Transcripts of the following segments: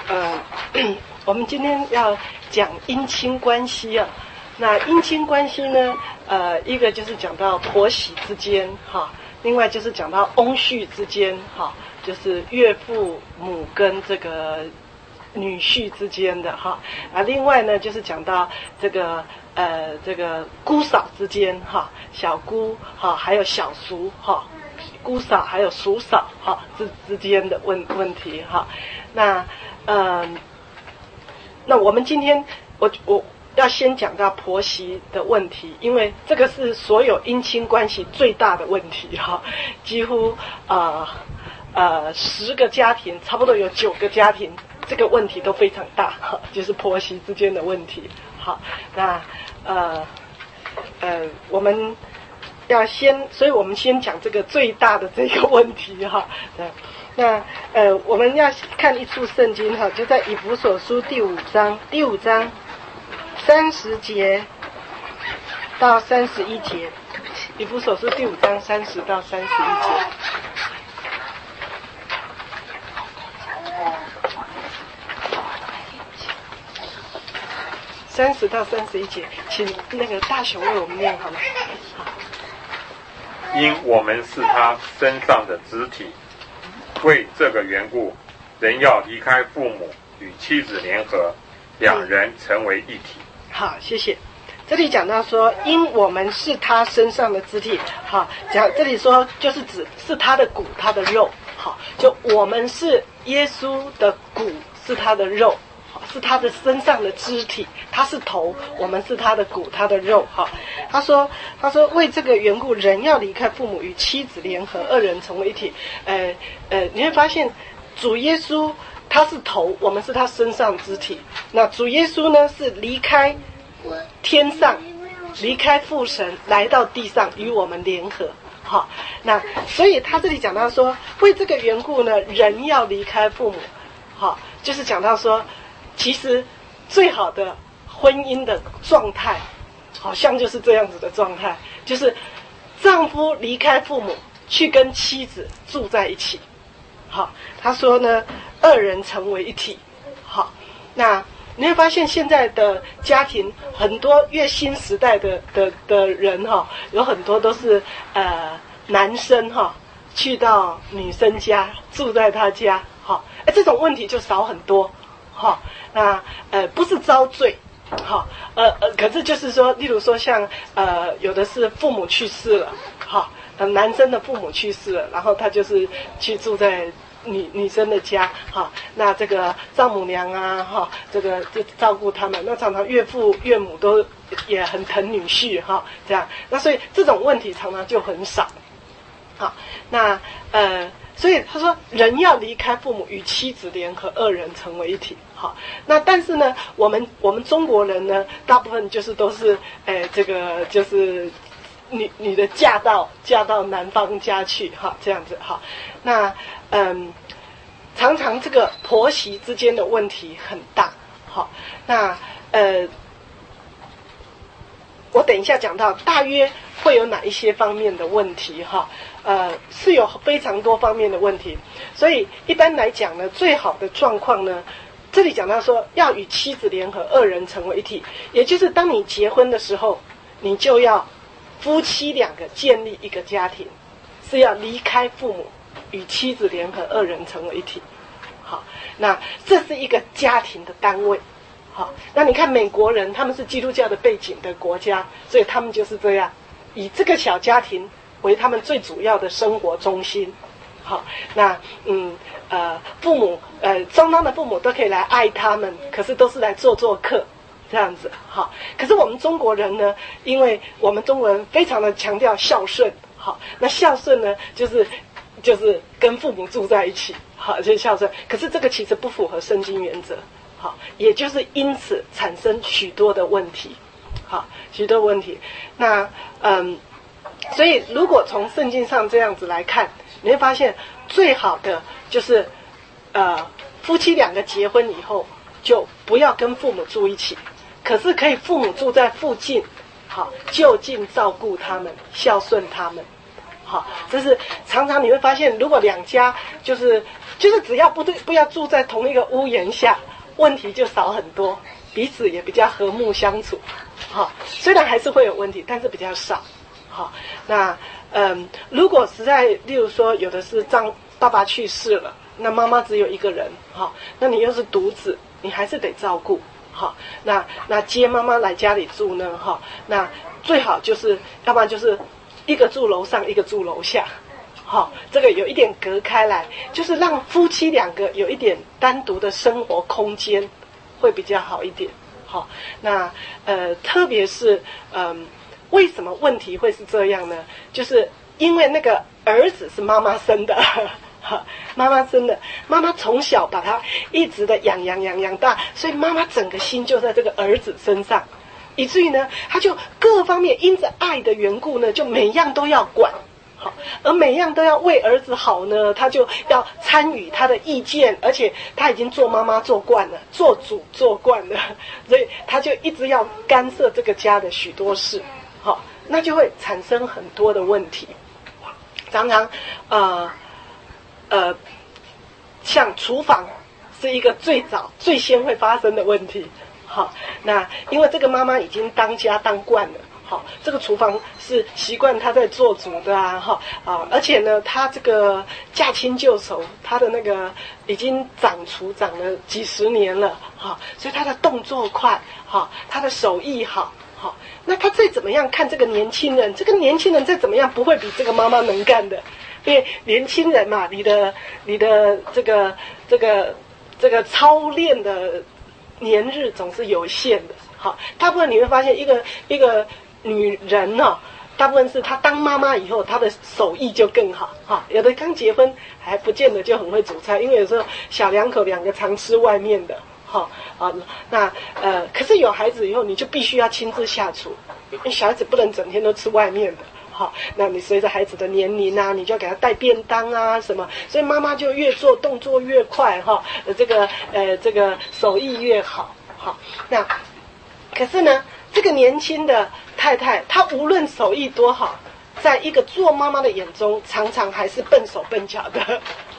我们今天要讲姻亲关系啊。那姻亲关系呢，一个就是讲到婆媳之间哈，另外就是讲到翁婿之间哈，就是岳父母跟这个女婿之间的哈。另外呢就是讲到这个姑嫂之间哈，小姑哈，还有小叔哈，姑嫂还有叔嫂哈之间的问题哈。那我们今天我要先讲到婆媳的问题，因为这个是所有姻亲关系最大的问题哈，几乎10个家庭差不多有9个家庭这个问题都非常大哈，就是婆媳之间的问题。好，那我们要所以我们先讲这个最大的这个问题哈。那我们要看一处圣经哈，就在以弗所书第5章30节到31节，以弗所书第5章30到31节。30到31节，请那个大雄为我们念好吗？ 因我们是他身上的肢体，为这个缘故，人要离开父母，与妻子联合，两人成为一体。 好，谢谢。这里讲到说，因我们是他身上的肢体，好，这里说就是指是他的骨，他的肉，好，就我们是耶稣的骨，是他的肉，是他的身上的肢体，他是头，我们是他的骨，他的肉。哈，他说为这个缘故，人要离开父母，与妻子联合，二人成为一体。你会发现主耶稣他是头，我们是他身上肢体。那主耶稣呢是离开天上，离开父神，来到地上与我们联合。好，那所以他这里讲到说，为这个缘故呢，人要离开父母。好，就是讲到说，其实最好的婚姻的状态好像就是这样子的状态，就是丈夫离开父母去跟妻子住在一起。好，他说呢，二人成为一体。好，那你会发现现在的家庭很多越新时代的人哈，有很多都是男生哈去到女生家住在他家，好，这种问题就少很多。好，那不是遭罪，好，可是就是说，例如说像有的是父母去世了，好，男生的父母去世了，然后他就是去住在女生的家，好，那这个丈母娘啊，哈，这个就照顾他们，那常常岳父岳母都也很疼女婿哈，这样，那所以这种问题常常就很少，好，那所以他说，人要离开父母，与妻子联合，二人成为一体。好，那但是呢，我们中国人呢，大部分就是都是，这个就是女的嫁到男方家去，哈，这样子哈。那常常这个婆媳之间的问题很大。好，那我等一下讲到大约会有哪一些方面的问题哈，是有非常多方面的问题，所以一般来讲呢，最好的状况呢，这里讲到说要与妻子联合，二人成为一体，也就是当你结婚的时候，你就要夫妻两个建立一个家庭，是要离开父母，与妻子联合，二人成为一体。好，那这是一个家庭的单位。好，那你看美国人，他们是基督教的背景的国家，所以他们就是这样，以这个小家庭为他们最主要的生活中心。好，那父母双方的父母都可以来爱他们，可是都是来做客这样子。好，可是我们中国人呢，因为我们中国人非常的强调孝顺。好，那孝顺呢，就是跟父母住在一起。好，就是孝顺，可是这个其实不符合圣经原则。好，也就是因此产生许多的问题。好，许多问题。那所以如果从圣经上这样子来看，你会发现最好的就是夫妻两个结婚以后就不要跟父母住一起，可是可以父母住在附近，好，就近照顾他们，孝顺他们。 好，这是常常你会发现，如果两家就是只要不要住在同一个屋檐下，问题就少很多，彼此也比较和睦相处。好，虽然还是会有问题，但是比较少。好，那如果实在，例如说有的是爸爸去世了，那妈妈只有一个人，好，那你又是独子，你还是得照顾。好，那接妈妈来家里住呢，哈，那最好就是要不然就是一个住楼上，一个住楼下。好，这个有一点隔开来，就是让夫妻两个有一点单独的生活空间，会比较好一点。好，那特别是为什么问题会是这样呢？就是因为那个儿子是妈妈生的，妈妈生的，妈妈从小把他一直的养大，所以妈妈整个心就在这个儿子身上，以至于呢，他就各方面因着爱的缘故呢，就每样都要管。好，而每样都要为儿子好呢，他就要参与他的意见，而且他已经做妈妈做惯了，做主做惯了，所以他就一直要干涉这个家的许多事。好，那就会产生很多的问题。常常像厨房是一个最先会发生的问题。好，那因为这个妈妈已经当家当惯了。好，这个厨房是习惯他在做主的而且呢，他这个驾轻就熟，他的那个已经掌厨掌了几十年了，所以他的动作快，他的手艺好，那他再怎么样看这个年轻人，这个年轻人再怎么样不会比这个妈妈能干的，因为年轻人嘛，你的这个操练的年日总是有限的。好，大部分你会发现一个女人大部分是她当妈妈以后，她的手艺就更好。有的刚结婚还不见得就很会煮菜，因为有时候小两口两个常吃外面的。可是有孩子以后，你就必须要亲自下厨，因为小孩子不能整天都吃外面的。那你随着孩子的年龄啊，你就要给他带便当啊什么，所以妈妈就越做动作越快这个手艺越好。那可是呢，这个年轻的太太，她无论手艺多好，在一个做妈妈的眼中，常常还是笨手笨脚的。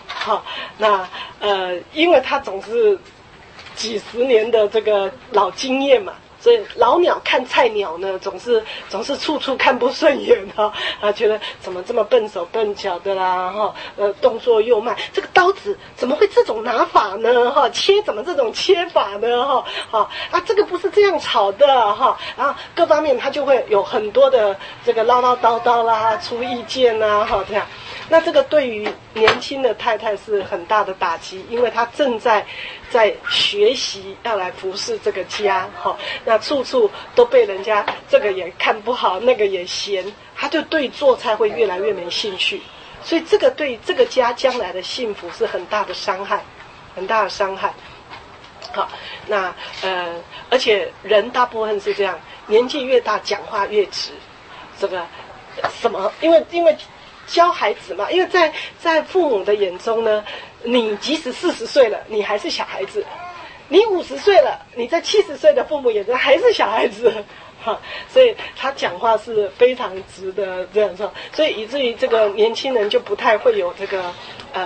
因为她总是几十年的这个老经验嘛，所以老鸟看菜鸟呢，总是处处看不顺眼觉得怎么这么笨手笨脚的啦动作又慢，这个刀子怎么会这种拿法呢切怎么这种切法呢这个不是这样炒的然后各方面他就会有很多的这个唠唠叨叨啦，出意见啦这样。那这个对于年轻的太太是很大的打击，因为她正在学习要来服侍这个家那处处都被人家这个也看不好，那个也嫌，她就对做菜会越来越没兴趣，所以这个对这个家将来的幸福是很大的伤害，很大的伤害。好，那而且人大部分是这样，年纪越大讲话越直，这个什么，因为教孩子嘛，因为在父母的眼中呢，你即使40岁了，你还是小孩子；你50岁了，你在70岁的父母眼中还是小孩子。所以他讲话是非常直的这样说，所以以至于这个年轻人就不太会有这个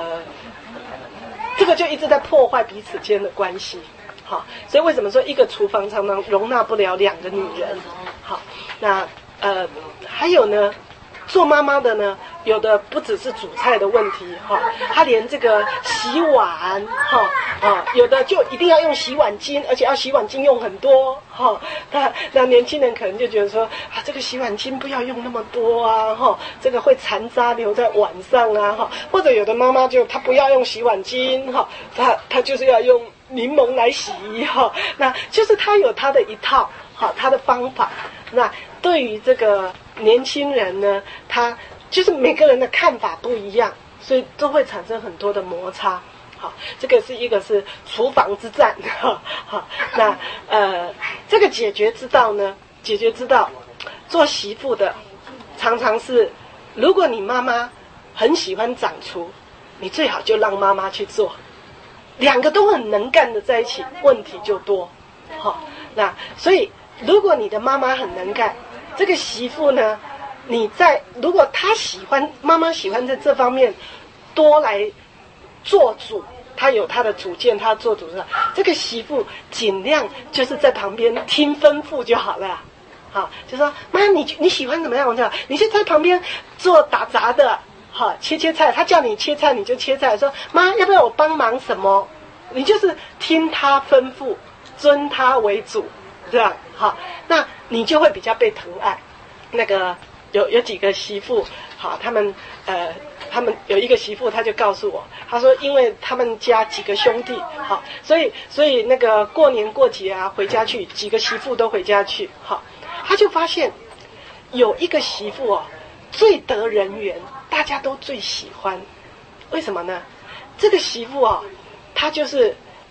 这个就一直在破坏彼此间的关系。所以为什么说一个厨房常常容纳不了2个女人？那还有呢，做妈妈的呢，有的不只是煮菜的问题他连这个洗碗有的就一定要用洗碗巾，而且要洗碗巾用很多那年轻人可能就觉得说这个洗碗巾不要用那么多这个会残渣留在碗上啊或者有的妈妈就她不要用洗碗巾她就是要用柠檬来洗那就是她有她的一套她的方法。那对于这个年轻人呢，他就是每个人的看法不一样，所以都会产生很多的摩擦。这个是一个是厨房之战那这个解决之道呢，做媳妇的常常是，如果你妈妈很喜欢掌厨，你最好就让妈妈去做，2个都很能干的在一起，问题就多那所以如果你的妈妈很能干，这个媳妇呢如果他喜欢，妈妈喜欢在这方面多来做主，他有他的主见，他做主的，这个媳妇尽量就是在旁边听吩咐就好了。好，就说妈，你喜欢怎么样？我就你就在旁边做打杂的，好，切菜。他叫你切菜，你就切菜。说妈，要不要我帮忙什么？你就是听他吩咐，尊他为主，这样好，那你就会比较被疼爱。那个有几个媳妇，好，他们有一个媳妇，他就告诉我，他说，因为他们家几个兄弟，好，所以那个过年过节啊，回家去，几个媳妇都回家去，好，他就发现有一个媳妇哦，最得人缘，大家都最喜欢，为什么呢？这个媳妇哦，她就是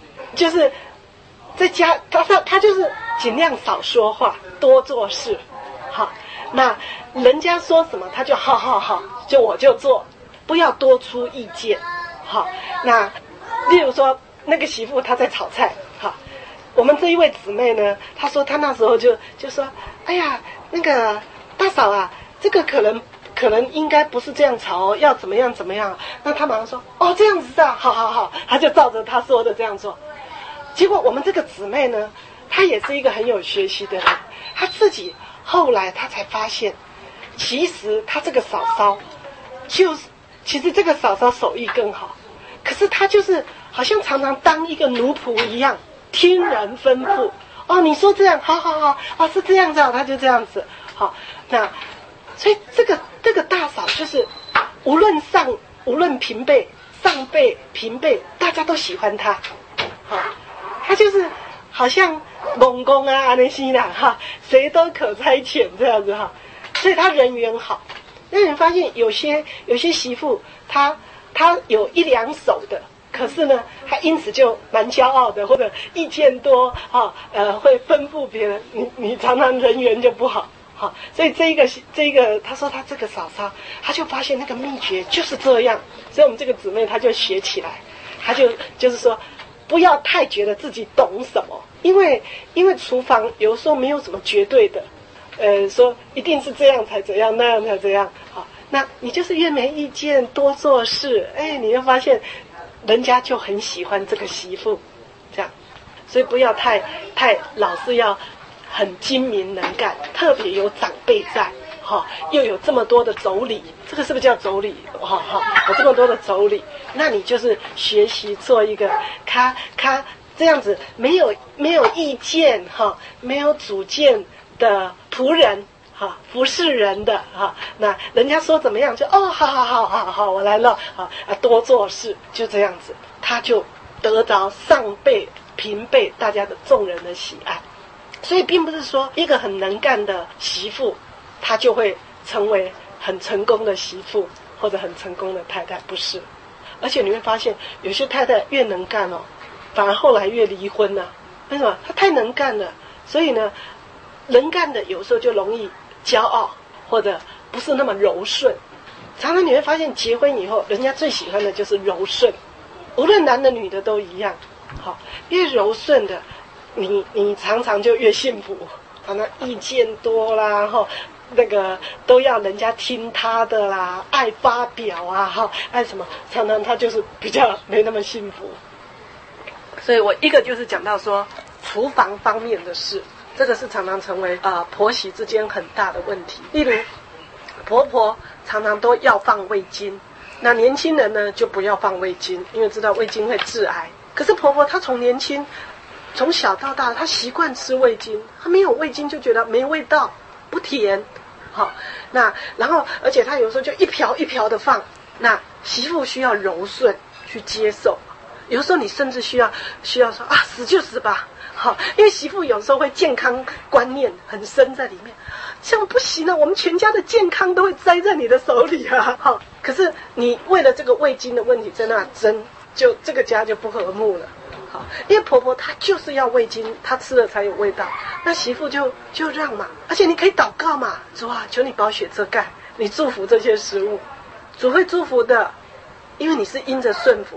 在家，她就是尽量少说话，多做事，好。那人家说什么他就好，就我就做，不要多出意见。好，那例如说那个媳妇她在炒菜，好，我们这一位姊妹呢，她说她那时候就说，哎呀，那个大嫂啊，这个可能应该不是这样炒哦，要怎么样。那她马上说，哦，这样子啊，好，她就照着她说的这样做。结果我们这个姊妹呢，她也是一个很有学习的人，她自己后来他才发现，其实他这个嫂嫂其实这个嫂嫂手艺更好，可是他就是好像常常当一个奴仆一样，听人吩咐。哦，你说这样，好，哦，是这样子，他就这样子。好，那所以这个大嫂就是无论平辈、上辈、平辈，大家都喜欢他。好，他就是好像公公啊那些啦哈，谁都可差遣这样子哈，所以他人缘好。那你发现有些媳妇，她有一两手的，可是呢，她因此就蛮骄傲的，或者意见多哈，会吩咐别人，你常常人缘就不好。好，所以这一个，他说他这个嫂嫂，他就发现那个秘诀就是这样，所以我们这个姊妹她就学起来，她就是说。不要太觉得自己懂什么，因为厨房有时候没有什么绝对的，说一定是这样才怎样，那样才怎样。好，那你就是越没意见，多做事，你就发现人家就很喜欢这个媳妇，这样。所以不要太老是要很精明能干，特别有长辈在，又有这么多的妯娌，这个是不是叫妯娌？有这么多的妯娌，那你就是学习做一个他这样子没有意见没有主见的仆人服侍人的那人家说怎么样就好，我来了多做事，就这样子，他就得着上辈平辈大家的众人的喜爱。所以并不是说一个很能干的媳妇她就会成为很成功的媳妇或者很成功的太太，不是。而且你会发现有些太太越能干反而后来越离婚了。为什么？她太能干了，所以呢，能干的有时候就容易骄傲，或者不是那么柔顺。常常你会发现结婚以后人家最喜欢的就是柔顺，无论男的女的都一样。好，越柔顺的你常常就越幸福。那意见多啦那个都要人家听他的啦，爱发表啊爱什么，常常他就是比较没那么幸福。所以我一个就是讲到说厨房方面的事，这个是常常成为婆媳之间很大的问题。例如婆婆常常都要放味精，那年轻人呢就不要放味精，因为知道味精会致癌。可是婆婆她从小到大她习惯吃味精，她没有味精就觉得没味道不甜。好，那然后而且她有时候就一瓢一瓢的放，那媳妇需要柔顺去接受。有时候你甚至需要说死就死吧，好，因为媳妇有时候会健康观念很深在里面，这样不行啊，我们全家的健康都会栽在你的手里啊。好，可是你为了这个味精的问题在那争，就这个家就不和睦了。好，因为婆婆她就是要味精，她吃了才有味道，那媳妇就让嘛，而且你可以祷告嘛，主啊，求你保血遮盖，你祝福这些食物，主会祝福的，因为你是因着顺服。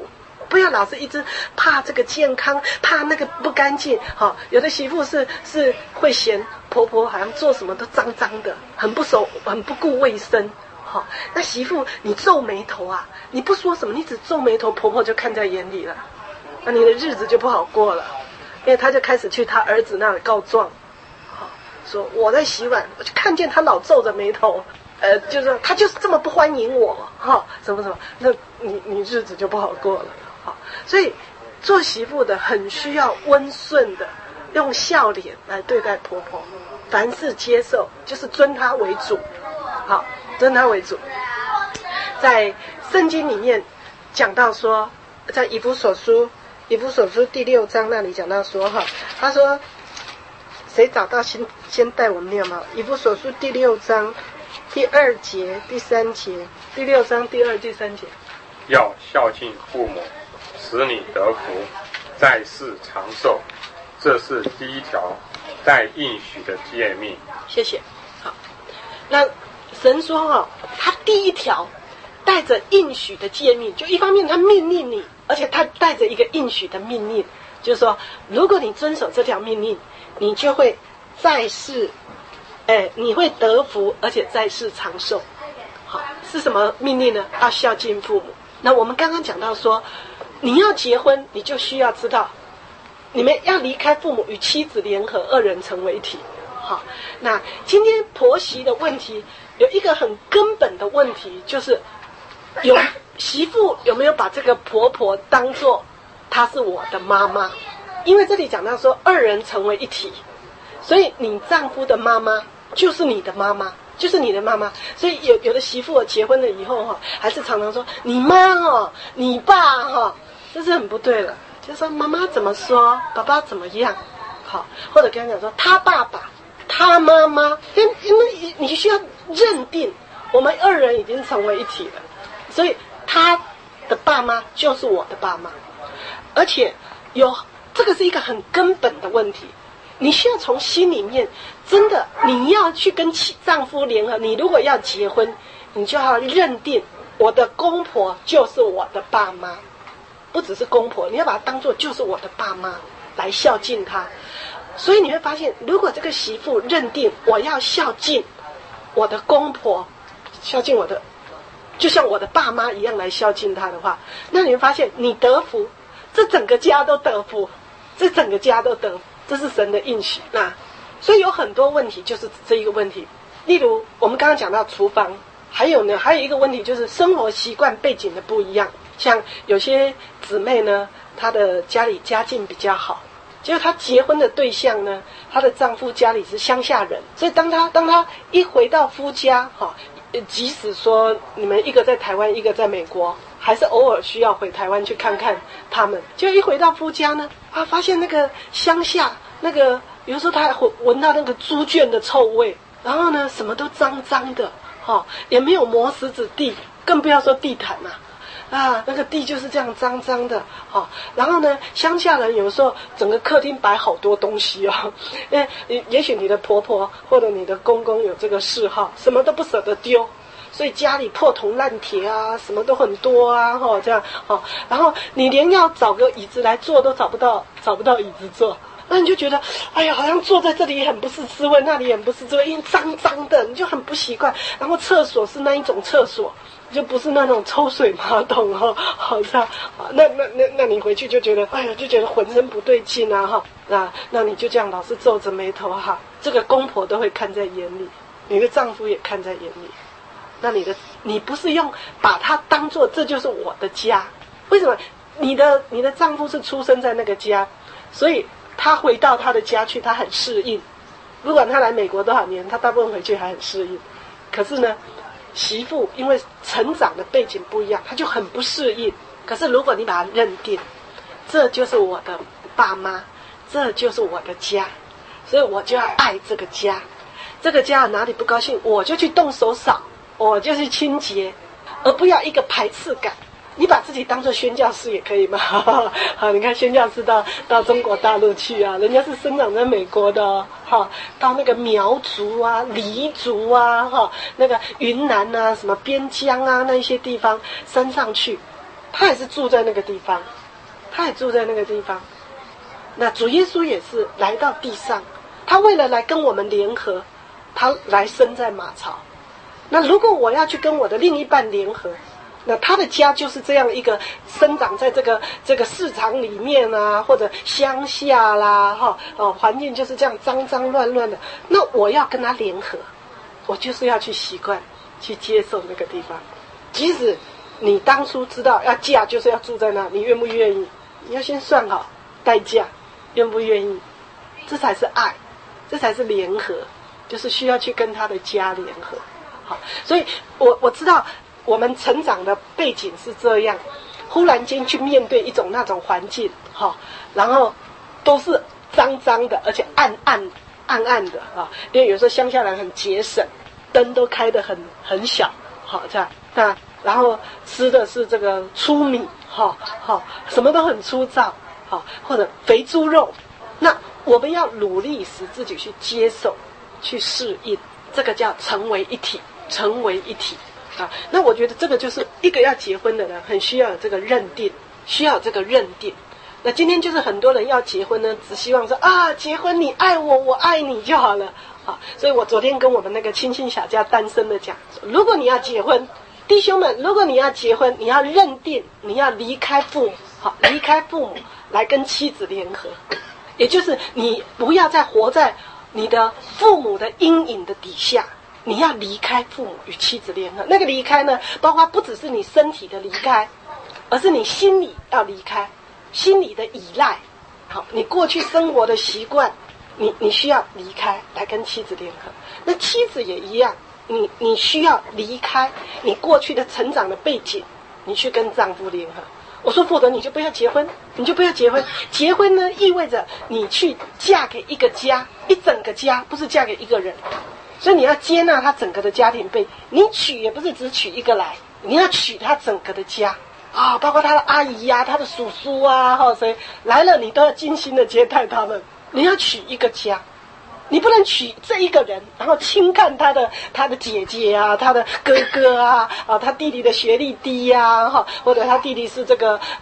不要老是一直怕这个健康，怕那个不干净。好，有的媳妇是会嫌婆婆好像做什么都脏脏的，很不顾卫生。好，那媳妇你皱眉头啊，你不说什么，你只皱眉头，婆婆就看在眼里了，那你的日子就不好过了，因为她就开始去她儿子那里告状。好，说我在洗碗，我就看见他老皱着眉头。就是他就是这么不欢迎我，什么，那你日子就不好过了，所以做媳妇的很需要温顺的，用笑脸来对待婆婆，凡事接受，就是尊她为主，尊她为主。在圣经里面讲到说，在以弗所书第6章那里讲到说，他说，谁找到先带我们念嘛？以弗所书第6章。第2节、第3节，第6章第2、第3节， 要孝敬父母，使你得福，在世长寿，这是第一条带应许的诫命。 谢谢。好，那神说他第一条带着应许的诫命，就一方面他命令你，而且他带着一个应许的命令，就是说，如果你遵守这条命令，你就会在世。你会得福，而且在世长寿。好，是什么命令呢？要孝敬父母。那我们刚刚讲到说，你要结婚，你就需要知道，你们要离开父母，与妻子联合，二人成为一体。好，那今天婆媳的问题有一个很根本的问题，就是媳妇有没有把这个婆婆当作她是我的妈妈？因为这里讲到说，二人成为一体，所以你丈夫的妈妈就是你的妈妈，就是你的妈妈。所以有的媳妇结婚了以后还是常常说你妈你爸这是很不对的。就说妈妈怎么说，爸爸怎么样，好，或者跟他讲说他爸爸、他妈妈，因为你需要认定我们二人已经成为一体了，所以他的爸妈就是我的爸妈，而且这个是一个很根本的问题。你需要从心里面真的，你要去跟丈夫联合。你如果要结婚，你就要认定我的公婆就是我的爸妈，不只是公婆，你要把它当作就是我的爸妈来孝敬他。所以你会发现，如果这个媳妇认定我要孝敬我的公婆，孝敬我的，就像我的爸妈一样来孝敬他的话，那你会发现你得福，这整个家都得福，这整个家都得福。这是神的应许。那所以有很多问题就是这一个问题，例如我们刚刚讲到厨房，还有一个问题就是生活习惯背景的不一样。像有些姊妹呢，她的家里家境比较好，结果她结婚的对象呢，她的丈夫家里是乡下人，所以当她一回到夫家即使说你们一个在台湾，一个在美国，还是偶尔需要回台湾去看看他们。就一回到夫家呢，发现那个乡下那个，比如说他还闻到那个猪圈的臭味，然后呢什么都脏脏的，也没有磨石子地，更不要说地毯那个地就是这样脏脏的，然后呢，乡下人有时候整个客厅摆好多东西也许你的婆婆或者你的公公有这个嗜好，什么都不舍得丢，所以家里破铜烂铁什么都很多这样然后你连要找个椅子来坐都找不到椅子坐。那你就觉得，哎呀，好像坐在这里也很不是滋味，那里也很不是滋味，因为脏脏的，你就很不习惯。然后厕所是那一种厕所，就不是那种抽水马桶好像，那你回去就觉得，哎呀，就觉得浑身不对劲那你就这样老是皱着眉头这个公婆都会看在眼里，你的丈夫也看在眼里。那你不是把它当作这就是我的家？为什么？你的丈夫是出生在那个家，所以他回到他的家去，他很适应。不管他来美国多少年，他大部分回去还很适应。可是呢，媳妇因为成长的背景不一样，他就很不适应。可是如果你把它认定，这就是我的爸妈，这就是我的家，所以我就要爱这个家。这个家哪里不高兴，我就去动手扫，我就去清洁，而不要一个排斥感。你把自己当作宣教士也可以吗？好，你看宣教士到中国大陆去人家是生长在美国的到那个苗族黎族那个云南什么边疆那一些地方山上去，他也是住在那个地方， 他也住在那个地方。那主耶稣也是来到地上，他为了来跟我们联合，他来生在马槽。那如果我要去跟我的另一半联合，那他的家就是这样一个生长在这个市场里面啊，或者乡下啦，环境就是这样脏脏乱乱的。那我要跟他联合，我就是要去习惯去接受那个地方。即使你当初知道要嫁就是要住在那，你愿不愿意？你要先算好代价，愿不愿意？这才是爱，这才是联合，就是需要去跟他的家联合。好，所以我知道我们成长的背景是这样，忽然间去面对一种那种环境，然后都是脏脏的，而且暗暗的啊，因为有时候乡下人很节省，灯都开得很小，这样那然后吃的是这个粗米，什么都很粗糙，或者肥猪肉，那我们要努力使自己去接受，去适应，这个叫成为一体，成为一体。那我觉得这个就是一个要结婚的人很需要有这个认定，需要有这个认定。那今天就是很多人要结婚呢，只希望说结婚你爱我，我爱你就好了。所以我昨天跟我们那个亲亲小家单身的讲，如果你要结婚，弟兄们，如果你要结婚，你要认定你要离开父母，离开父母来跟妻子联合，也就是你不要再活在你的父母的阴影的底下。你要离开父母与妻子联合，那个离开呢，包括不只是你身体的离开，而是你心里要离开，心里的依赖。好，你过去生活的习惯，你需要离开来跟妻子联合。那妻子也一样，你需要离开你过去的成长的背景，你去跟丈夫联合。我说否则你就不要结婚，你就不要结婚。结婚呢，意味着你去嫁给一个家，一整个家，不是嫁给一个人。所以你要接纳他整个的家庭背景，你娶也不是只娶一个来，你要娶他整个的家包括他的阿姨啊，他的叔叔啊，谁来了你都要精心的接待他们。你要娶一个家，你不能娶这一个人，然后轻看他的姐姐啊，他的哥哥啊，他弟弟的学历低啊，或者他弟弟是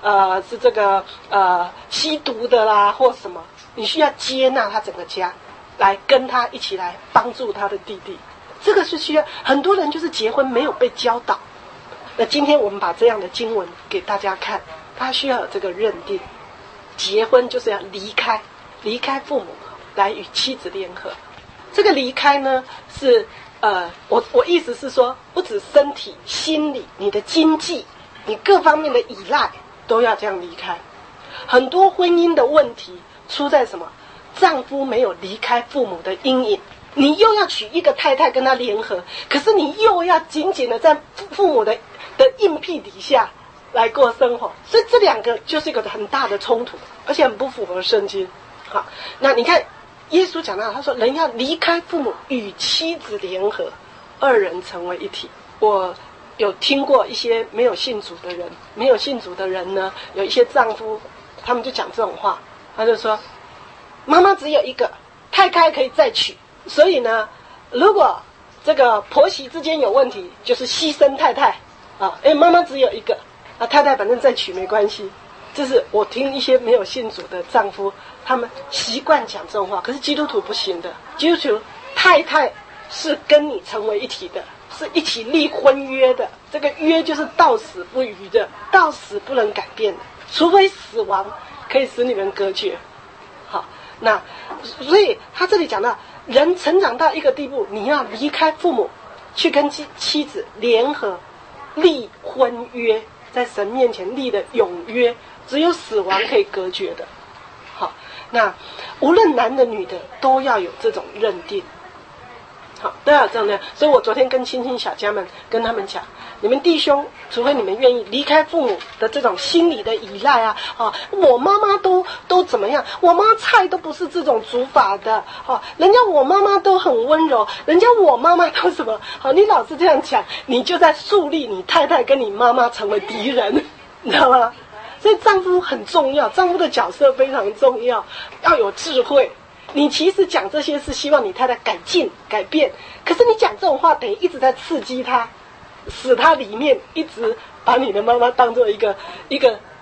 吸毒的啦，或什么，你需要接纳他整个家。来跟他一起来帮助他的弟弟，这个是需要很多人就是结婚没有被教导。那今天我们把这样的经文给大家看，他需要有这个认定，结婚就是要离开父母来与妻子联合。这个离开呢是我意思是说，不止身体、心理，你的经济，你各方面的依赖都要这样离开。很多婚姻的问题出在什么？丈夫没有离开父母的阴影，你又要娶一个太太跟他联合，可是你又要紧紧的在父母的硬屁底下来过生活，所以这两个就是一个很大的冲突，而且很不符合圣经。好，那你看耶稣讲到，他说人要离开父母与妻子联合，二人成为一体。我有听过一些没有信主的人呢，有一些丈夫他们就讲这种话，他就说妈妈只有一个，太太可以再娶，所以呢，如果这个婆媳之间有问题，就是牺牲太太妈妈只有一个太太反正再娶没关系。这是我听一些没有信主的丈夫，他们习惯讲这种话，可是基督徒不行的。基督徒太太是跟你成为一体的，是一起立婚约的，这个约就是到死不渝的，到死不能改变的，除非死亡可以使你们隔绝。好，那所以他这里讲到，人成长到一个地步，你要离开父母，去跟妻子联合，立婚约，在神面前立的永约，只有死亡可以隔绝的。好，那无论男的女的都要有这种认定。好，都要有这样的。所以我昨天跟亲亲小家们跟他们讲，你们弟兄，除非你们愿意离开父母的这种心理的依赖我妈妈都怎么样，我妈菜都不是这种煮法的人家我妈妈都很温柔，人家我妈妈都什么你老是这样讲，你就在树立你太太跟你妈妈成为敌人，你知道吗？所以丈夫很重要，丈夫的角色非常重要，要有智慧。你其实讲这些是希望你太太改进改变，可是你讲这种话等于一直在刺激她，使她里面一直把你的妈妈当做一个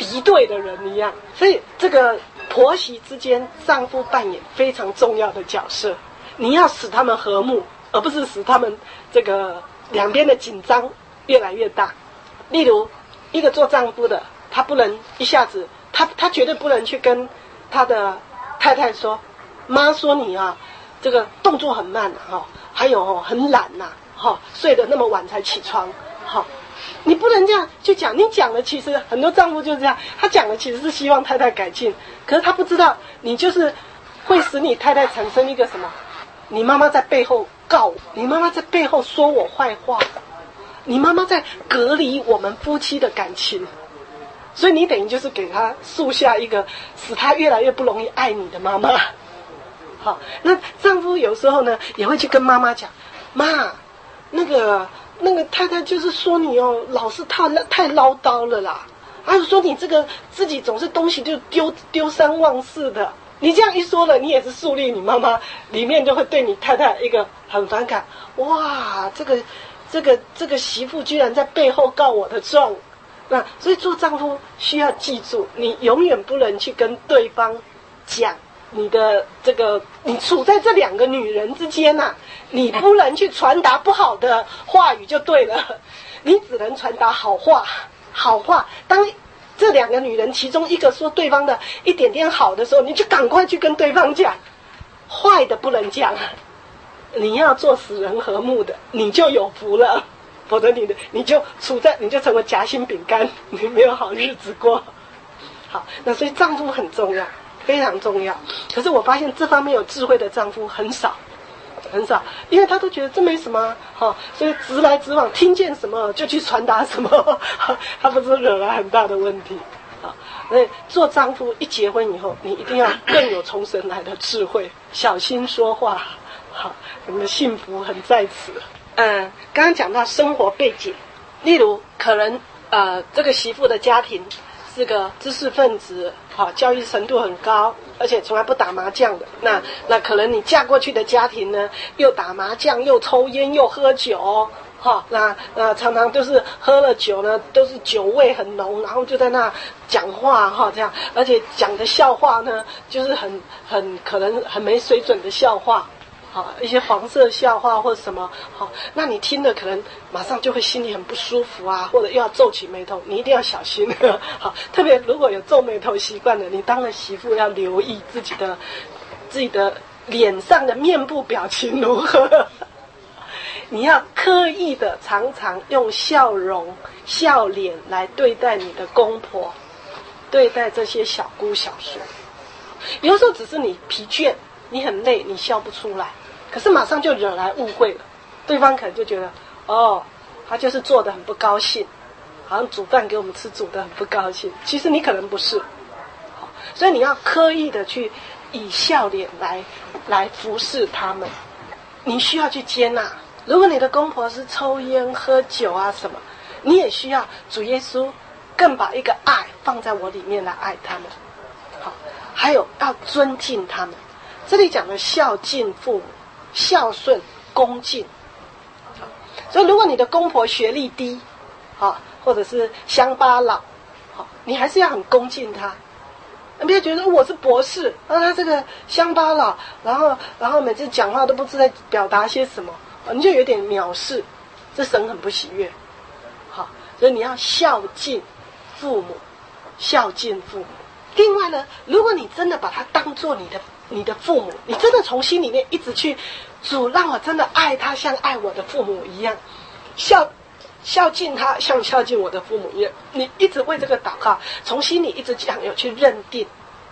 敌对的人一样。所以这个婆媳之间，丈夫扮演非常重要的角色。你要使他们和睦，而不是使他们这个两边的紧张越来越大。例如，一个做丈夫的，他不能一下子，他绝对不能去跟他的太太说，妈说你啊，这个动作很慢啊，还有很懒呐，睡得那么晚才起床，你不能这样去讲。你讲的其实很多丈夫就是这样，他讲的其实是希望太太改进，可是他不知道你就是会使你太太产生一个什么，你妈妈在背后告我，你妈妈在背后说我坏话，你妈妈在隔离我们夫妻的感情，所以你等于就是给他树下一个使他越来越不容易爱你的妈妈。好，那丈夫有时候呢也会去跟妈妈讲，妈，那个太太就是说你老是太唠叨了啦，还有说你这个自己总是东西就丢三忘四的。你这样一说了，你也是树立你妈妈里面就会对你太太一个很反感。哇，这个媳妇居然在背后告我的状。那所以做丈夫需要记住，你永远不能去跟对方讲你的这个，你处在这两个女人之间啊，你不能去传达不好的话语就对了，你只能传达好话。好话，当这两个女人其中一个说对方的一点点好的时候，你就赶快去跟对方讲，坏的不能讲。你要做使人和睦的，你就有福了，否则你就成为夹心饼干，你没有好日子过。好，那所以丈夫很重要，非常重要。可是我发现这方面有智慧的丈夫很少，因为他都觉得这没什么，所以直来直往，听见什么就去传达什么，他不是惹来很大的问题。所以做丈夫一结婚以后，你一定要更有从神来的智慧，小心说话。好，我们的幸福很在此。刚刚讲到生活背景，例如可能这个媳妇的家庭是个知识分子，教育程度很高，而且从来不打麻将的。那可能你嫁过去的家庭呢，又打麻将，又抽烟，又喝酒，那常常都是喝了酒呢，都是酒味很浓，然后就在那讲话这样，而且讲的笑话呢，就是很可能很没水准的笑话。一些黄色笑话或者什么，那你听了可能马上就会心里很不舒服啊，或者又要皱起眉头，你一定要小心。特别如果有皱眉头习惯的，你当了媳妇要留意自己的脸上的面部表情如何。你要刻意的常常用笑容、笑脸来对待你的公婆，对待这些小姑小叔。有时候只是你疲倦，你很累，你笑不出来，可是马上就惹来误会了。对方可能就觉得，他就是做得很不高兴，好像煮饭给我们吃煮得很不高兴。其实你可能不是，所以你要刻意的去以笑脸来服侍他们。你需要去接纳。如果你的公婆是抽烟喝酒啊什么，你也需要主耶稣更把一个爱放在我里面来爱他们。好，还有要尊敬他们。这里讲的孝敬父母，孝顺恭敬。所以如果你的公婆学历低，或者是乡巴佬，你还是要很恭敬他。你不要觉得我是博士，他这个乡巴佬，然后每次讲话都不知道在表达些什么，你就有点藐视，这神很不喜悦。好，所以你要孝敬父母，孝敬父母。另外呢，如果你真的把他当作你的父母，你真的从心里面一直去，主让我真的爱他像爱我的父母一样，孝敬他像孝敬我的父母一样，你一直为这个祷告，从心里一直讲，有去认定。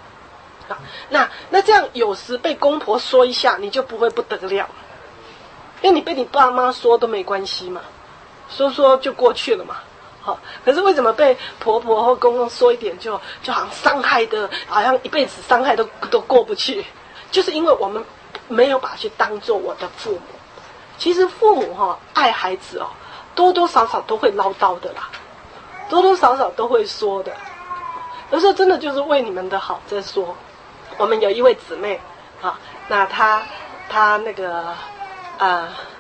那这样有时被公婆说一下，你就不会不得了，因为你被你爸妈说都没关系嘛，说就过去了嘛。可是为什么被婆婆或公公说一点就好像伤害的，好像一辈子伤害都过不去？就是因为我们没有把它去当做我的父母。其实父母爱孩子多多少少都会唠叨的啦，多多少少都会说的。有时候真的就是为你们的好在说。我们有一位姊妹那她那个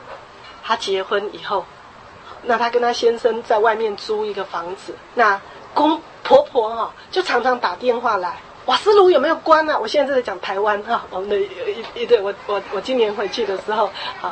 她结婚以后，那她跟她先生在外面租一个房子，那婆婆哈，就常常打电话来，瓦斯炉有没有关啊？我现在在讲台湾哈，我们的一对我今年回去的时候，好，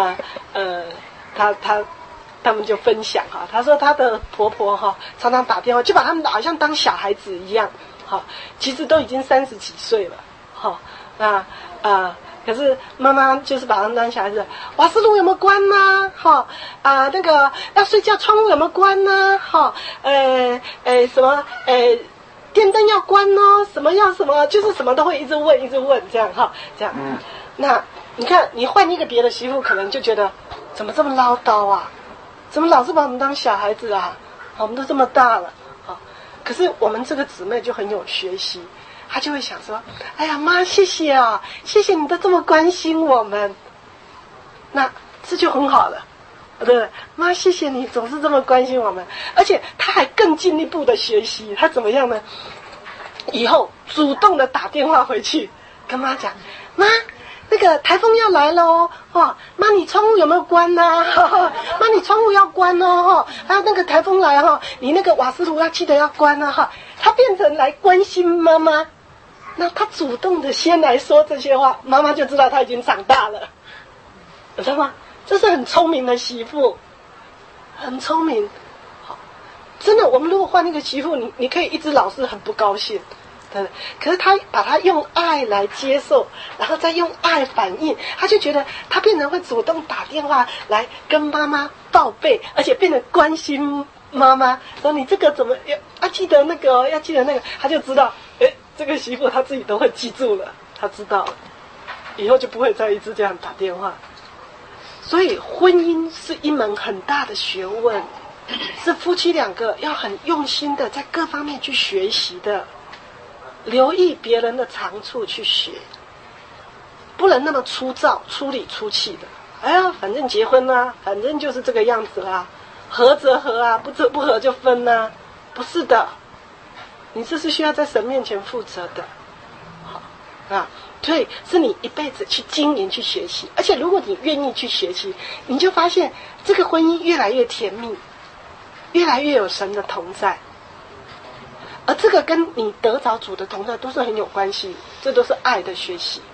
他们就分享哈，他说他的婆婆哈常常打电话，就把他们好像当小孩子一样，哈，其实都已经30几岁了，哈，可是妈妈就是把他们当小孩子，瓦斯炉有没有关呢？哈那个要睡觉窗户有没有关呢？哈什么电灯要关哦，什么要什么，就是什么都会一直问这样哈，这样。那你看你换一个别的媳妇，可能就觉得怎么这么唠叨啊？怎么老是把我们当小孩子啊？我们都这么大了，好，可是我们这个姊妹就很有学习。他就会想说，哎呀妈，谢谢啊，谢谢你都这么关心我们，那这就很好了，对不对？妈，谢谢你总是这么关心我们，而且他还更进一步的学习，他怎么样呢？以后主动的打电话回去跟妈讲，妈，那个台风要来了哦，妈你窗户有没有关呢？妈你窗户要关哦，那个台风来哈，你那个瓦斯炉要记得要关啊哈。他变成来关心妈妈。那他主动的先来说这些话，妈妈就知道他已经长大了，知道吗？这是很聪明的媳妇，很聪明。好，真的，我们如果换一个媳妇，你可以一直老是很不高兴，对不对？可是他把他用爱来接受，然后再用爱反应，他就觉得他变成会主动打电话来跟妈妈报备，而且变得关心妈妈，说你这个怎么要记得那个要记得那个，他就知道，这个媳妇她自己都会记住了，她知道了，以后就不会再一直这样打电话。所以婚姻是一门很大的学问，是夫妻两个要很用心的在各方面去学习的，留意别人的长处去学，不能那么粗糙、粗里粗气的。哎呀，反正结婚啦，反正就是这个样子啦，合则合啊，不合就分啊，不是的。你这是需要在神面前负责的，好啊，所以是你一辈子去经营、去学习，而且如果你愿意去学习，你就发现这个婚姻越来越甜蜜，越来越有神的同在，而这个跟你得着主的同在都是很有关系，这都是爱的学习。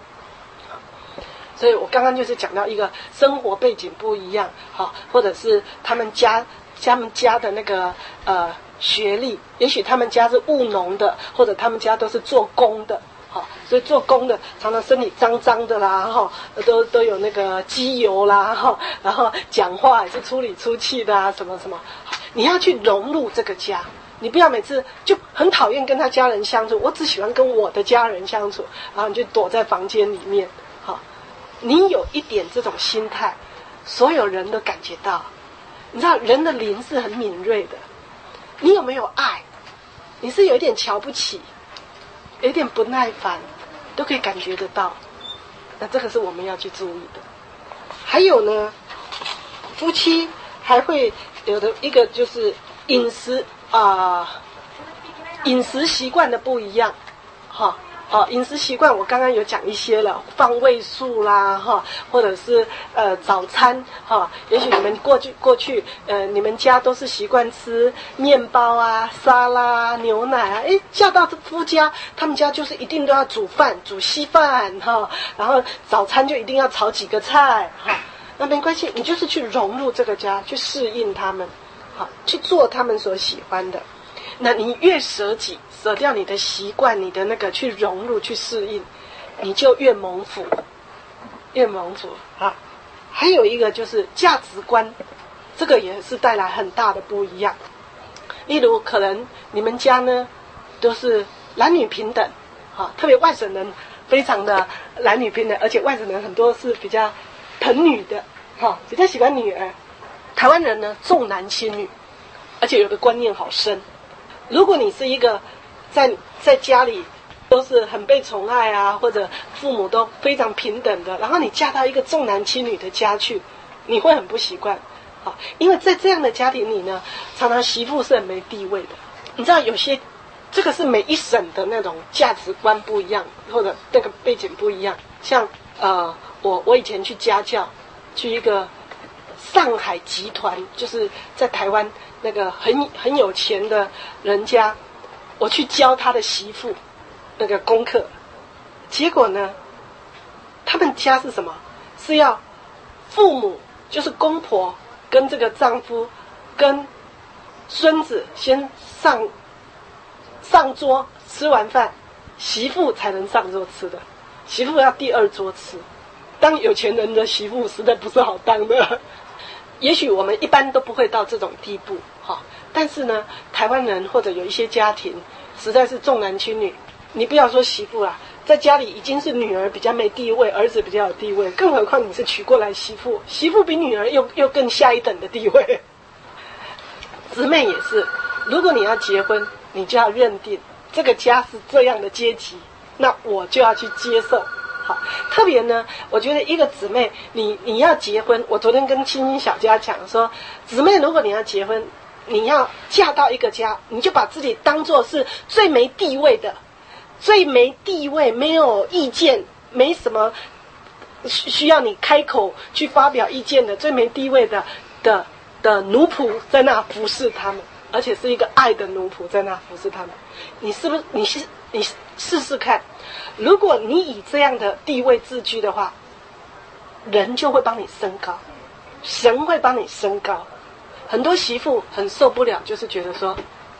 所以我刚刚就是讲到一个生活背景不一样，好，或者是他们家的那个学历，也许他们家是务农的，或者他们家都是做工的，好，所以做工的常常身体脏脏的啦，哈，都有那个机油啦，哈，然后讲话也是粗里粗气的啊，什么什么，你要去融入这个家，你不要每次就很讨厌跟他家人相处，我只喜欢跟我的家人相处，然后你就躲在房间里面，好，你有一点这种心态，所有人都感觉到，你知道人的灵是很敏锐的。你有没有爱？你是有一点瞧不起，有一点不耐烦，都可以感觉得到。那这个是我们要去注意的。还有呢，夫妻还会有的一个就是饮食习惯的不一样，哈。饮食习惯我刚刚有讲一些了，放味素啦，哈，或者是早餐，哈，也许你们过去你们家都是习惯吃面包啊、沙拉、牛奶啊，嫁到夫家，他们家就是一定都要煮饭、煮稀饭，哈，然后早餐就一定要炒几个菜，哈，那没关系，你就是去融入这个家，去适应他们，好，去做他们所喜欢的。那你越舍己，舍掉你的习惯，你的那个去融入、去适应，你就越蒙福，越蒙福啊！还有一个就是价值观，这个也是带来很大的不一样。例如，可能你们家呢都是男女平等，特别外省人非常的男女平等，而且外省人很多是比较疼女的，比较喜欢女儿。台湾人呢重男轻女，而且有的观念好深。如果你是一个在家里都是很被宠爱啊，或者父母都非常平等的，然后你嫁到一个重男轻女的家去，你会很不习惯，因为在这样的家庭里呢，常常媳妇是很没地位的。你知道有些这个是每一省的那种价值观不一样，或者那个背景不一样。像我以前去家教，去一个上海集团，就是在台湾那个很有钱的人家，我去教他的媳妇那个功课，结果呢，他们家是什么？是要父母就是公婆跟这个丈夫跟孙子先上桌吃完饭，媳妇才能上桌吃的，媳妇要第二桌吃。当有钱人的媳妇实在不是好当的，也许我们一般都不会到这种地步，但是呢，台湾人或者有一些家庭实在是重男轻女，你不要说媳妇啦，在家里已经是女儿比较没地位，儿子比较有地位，更何况你是娶过来媳妇，媳妇比女儿又更下一等的地位。姊妹也是，如果你要结婚，你就要认定这个家是这样的阶级，那我就要去接受。好，特别呢，我觉得一个姊妹，你要结婚，我昨天跟青青小家讲说，姊妹如果你要结婚，你要嫁到一个家，你就把自己当作是最没地位的，最没地位，没有意见，没什么需要你开口去发表意见的，最没地位的奴仆在那服侍他们，而且是一个爱的奴仆在那服侍他们。你是不是你试试看，如果你以这样的地位自居的话，人就会帮你升高，神会帮你升高。很多媳妇很受不了，就是觉得说，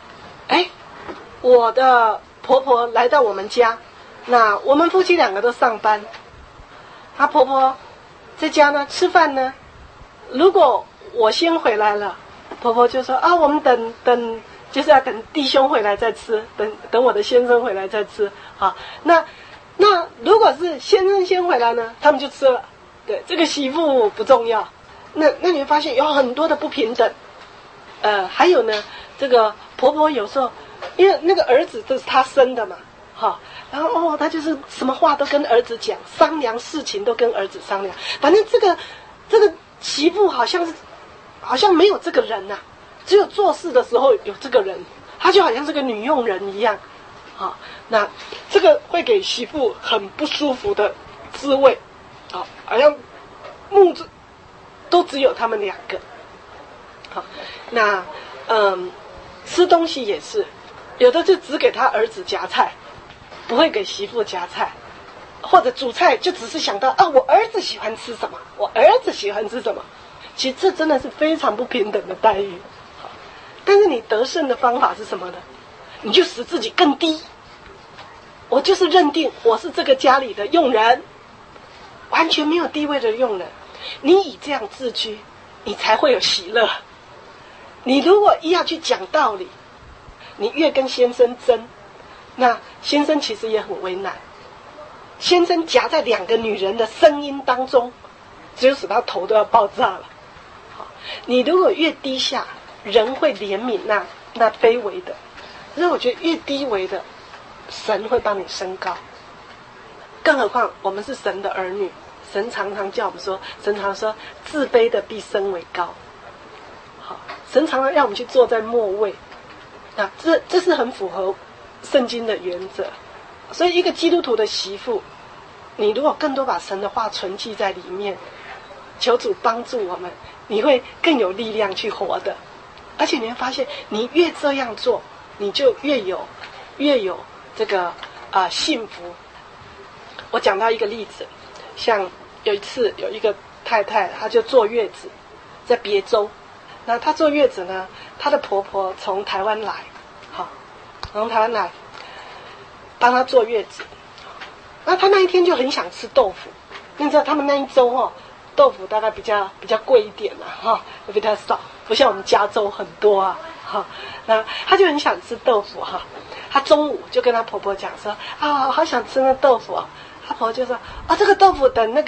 我的婆婆来到我们家，那我们夫妻两个都上班，她婆婆在家呢吃饭呢，如果我先回来了，婆婆就说啊，我们等就是要等弟兄回来再吃，等我的先生回来再吃。好，那如果是先生先回来呢，他们就吃了。对，这个媳妇不重要。那你会发现有很多的不平等。还有呢，这个婆婆有时候因为那个儿子这是她生的嘛，然后她就是什么话都跟儿子讲，商量事情都跟儿子商量。反正这个媳妇好像没有这个人呐，只有做事的时候有这个人，她就好像是个女佣人一样。那这个会给媳妇很不舒服的滋味。好像木子都只有他们两个。好，那吃东西也是，有的就只给他儿子夹菜，不会给媳妇夹菜，或者煮菜就只是想到我儿子喜欢吃什么，我儿子喜欢吃什么。其实这真的是非常不平等的待遇。但是你得胜的方法是什么呢？你就使自己更低，我就是认定我是这个家里的佣人，完全没有地位的佣人。你以这样自居，你才会有喜乐。你如果一要去讲道理，你越跟先生争，那先生其实也很为难。先生夹在两个女人的声音当中，只有使他头都要爆炸了。你如果越低下，人会怜悯那卑微的。所以我觉得越低微的，神会帮你升高。更何况我们是神的儿女，神常常叫我们说，神常说自卑的必升为高。好，神常常让我们去坐在末位。那这是很符合圣经的原则。所以一个基督徒的媳妇，你如果更多把神的话存记在里面，求主帮助我们，你会更有力量去活的。而且你会发现，你越这样做，你就越有这个幸福。我讲到一个例子，像有一次有一个太太，她就坐月子，在别州。那她坐月子呢，她的婆婆从台湾来，从台湾来帮她坐月子。那她那一天就很想吃豆腐，你知道他们那一州豆腐大概比较贵一点比较少，不像我们加州很多那她就很想吃豆腐她中午就跟她婆婆讲说好想吃那豆腐她婆婆就说这个豆腐等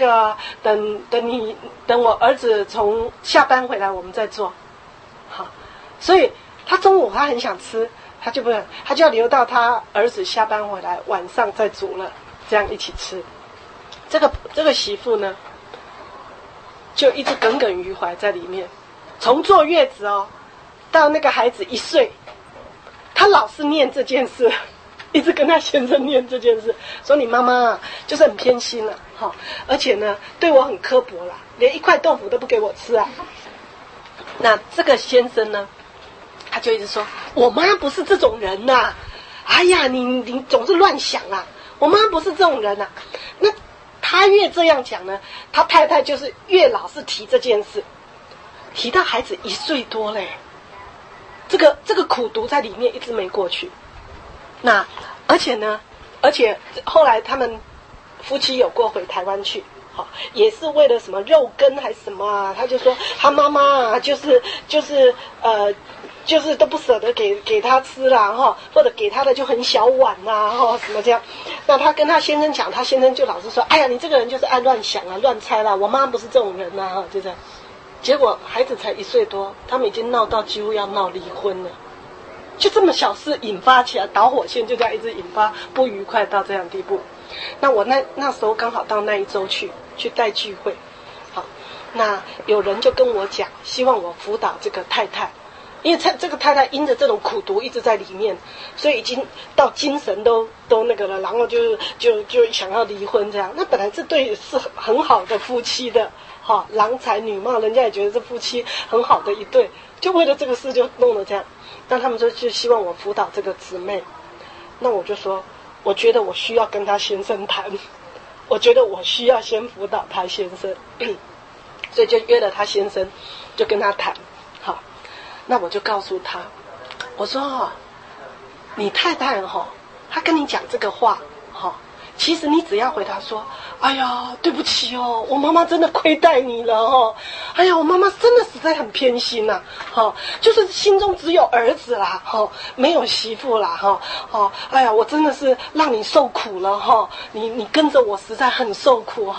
我儿子从下班回来我们再做。所以她中午她很想吃，她就要留到她儿子下班回来晚上再煮了，这样一起吃。这个媳妇呢，就一直耿耿于怀在里面，从坐月子到那个孩子1岁，她老是念这件事，一直跟她先生念这件事，说你妈妈就是很偏心了而且呢对我很刻薄啦，连一块豆腐都不给我吃那这个先生呢，他就一直说我妈不是这种人呐，哎呀你总是乱想啊，我妈不是这种人啊。那他越这样讲呢，他太太就是越老是提这件事，提到孩子1岁多嘞，这个苦毒在里面一直没过去。那而且后来他们夫妻有过回台湾去，也是为了什么肉羹还是什么啊，他就说他妈妈啊就是都不舍得给他吃啦哈，或者给他的就很小碗啦哈，什么这样。那他跟他先生讲，他先生就老是说，哎呀，你这个人就是爱乱想啊，乱猜啦，我妈不是这种人啊，就这样。结果孩子才1岁多，他们已经闹到几乎要闹离婚了。就这么小事引发起来，导火线就这样一直引发不愉快到这样地步。那我那时候刚好到那一周去带聚会，好，那有人就跟我讲，希望我辅导这个太太，因为这个太太因着这种苦毒一直在里面，所以已经到精神都那个了，然后就想要离婚这样。那本来这对是很好的夫妻的，郎才女貌，人家也觉得这夫妻很好的一对，就为了这个事就弄得这样。那他们就希望我辅导这个姊妹，那我就说，我觉得我需要跟她先生谈，我觉得我需要先辅导她先生，所以就约了她先生，就跟他谈。好，那我就告诉他，我说你太太她跟你讲这个话其实你只要回答说，哎呀对不起哦，我妈妈真的亏待你了哎呀我妈妈真的实在很偏心呐就是心中只有儿子啦没有媳妇啦哎呀我真的是让你受苦了你跟着我实在很受苦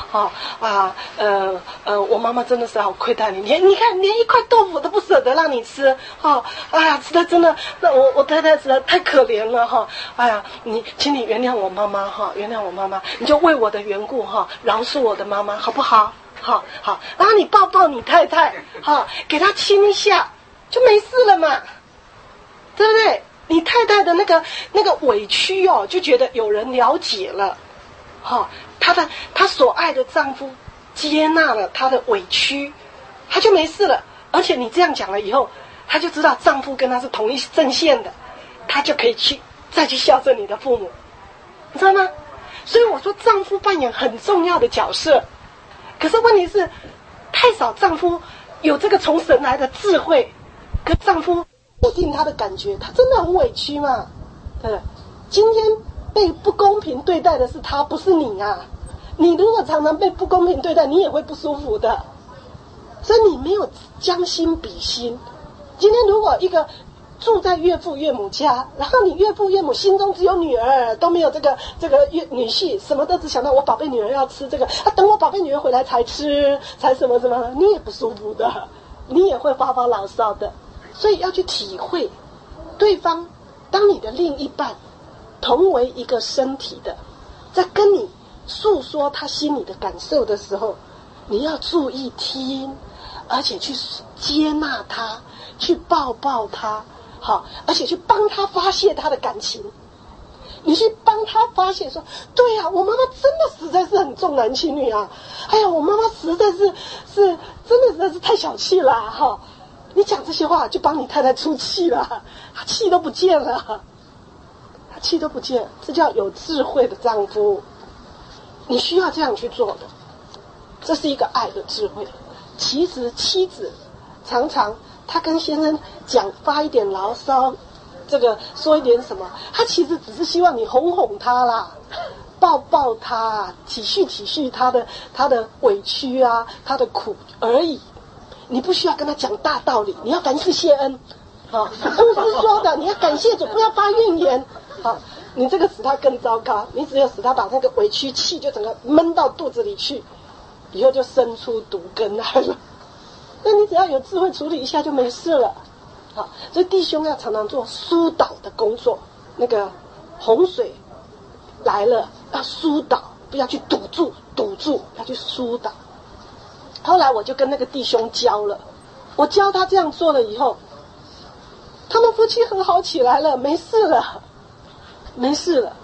我妈妈真的是好亏待你，你看连一块豆腐都不舍得让你吃哎呀实在真的，那我太太实在太可怜了哎呀请你原谅我妈妈原谅我妈妈，你就为我的缘故饶恕我的妈妈好不好？好，然后你抱抱你太太给她亲一下就没事了嘛，对不对？你太太的那个委屈就觉得有人了解了她所爱的丈夫接纳了她的委屈，她就没事了。而且你这样讲了以后，她就知道丈夫跟她是同一阵线的，她就可以再去孝顺你的父母，你知道吗？所以我说丈夫扮演很重要的角色，可是问题是太少丈夫有这个从神来的智慧，跟丈夫否定他的感觉，他真的很委屈嘛，对不对？今天被不公平对待的是他，不是你啊。你如果常常被不公平对待，你也会不舒服的，所以你没有将心比心。今天如果一个住在岳父岳母家，然后你岳父岳母心中只有女儿，都没有这个女婿，什么都只想到我宝贝女儿要吃这个等我宝贝女儿回来才吃，才什么什么，你也不舒服的，你也会发牢骚的。所以要去体会对方，当你的另一半同为一个身体的，在跟你诉说他心里的感受的时候，你要注意听，而且去接纳他，去抱抱他而且去帮他发泄他的感情，你去帮他发泄说，对啊，我妈妈真的实在是很重男轻女啊，哎呀我妈妈实在是真的是太小气了你讲这些话就帮你太太出气了，她气都不见了，她气都不见，这叫有智慧的丈夫。你需要这样去做的，这是一个爱的智慧。其实妻子常常她跟先生发一点牢骚，这个说一点什么，她其实只是希望你哄哄她啦，抱抱她，体恤她的委屈啊，她的苦而已。你不需要跟她讲大道理，你要凡事谢恩故事说的你要感谢主，不要发怨言你这个使他更糟糕，你只有使他把那个委屈气就整个闷到肚子里去，以后就生出毒根来了。那你只要有智慧处理一下就没事了所以弟兄要常常做疏导的工作，那个洪水来了要疏导，不要去堵住，要去疏导。后来我就跟那个弟兄教了，我教他这样做了以后，他们夫妻和好起来了，没事了。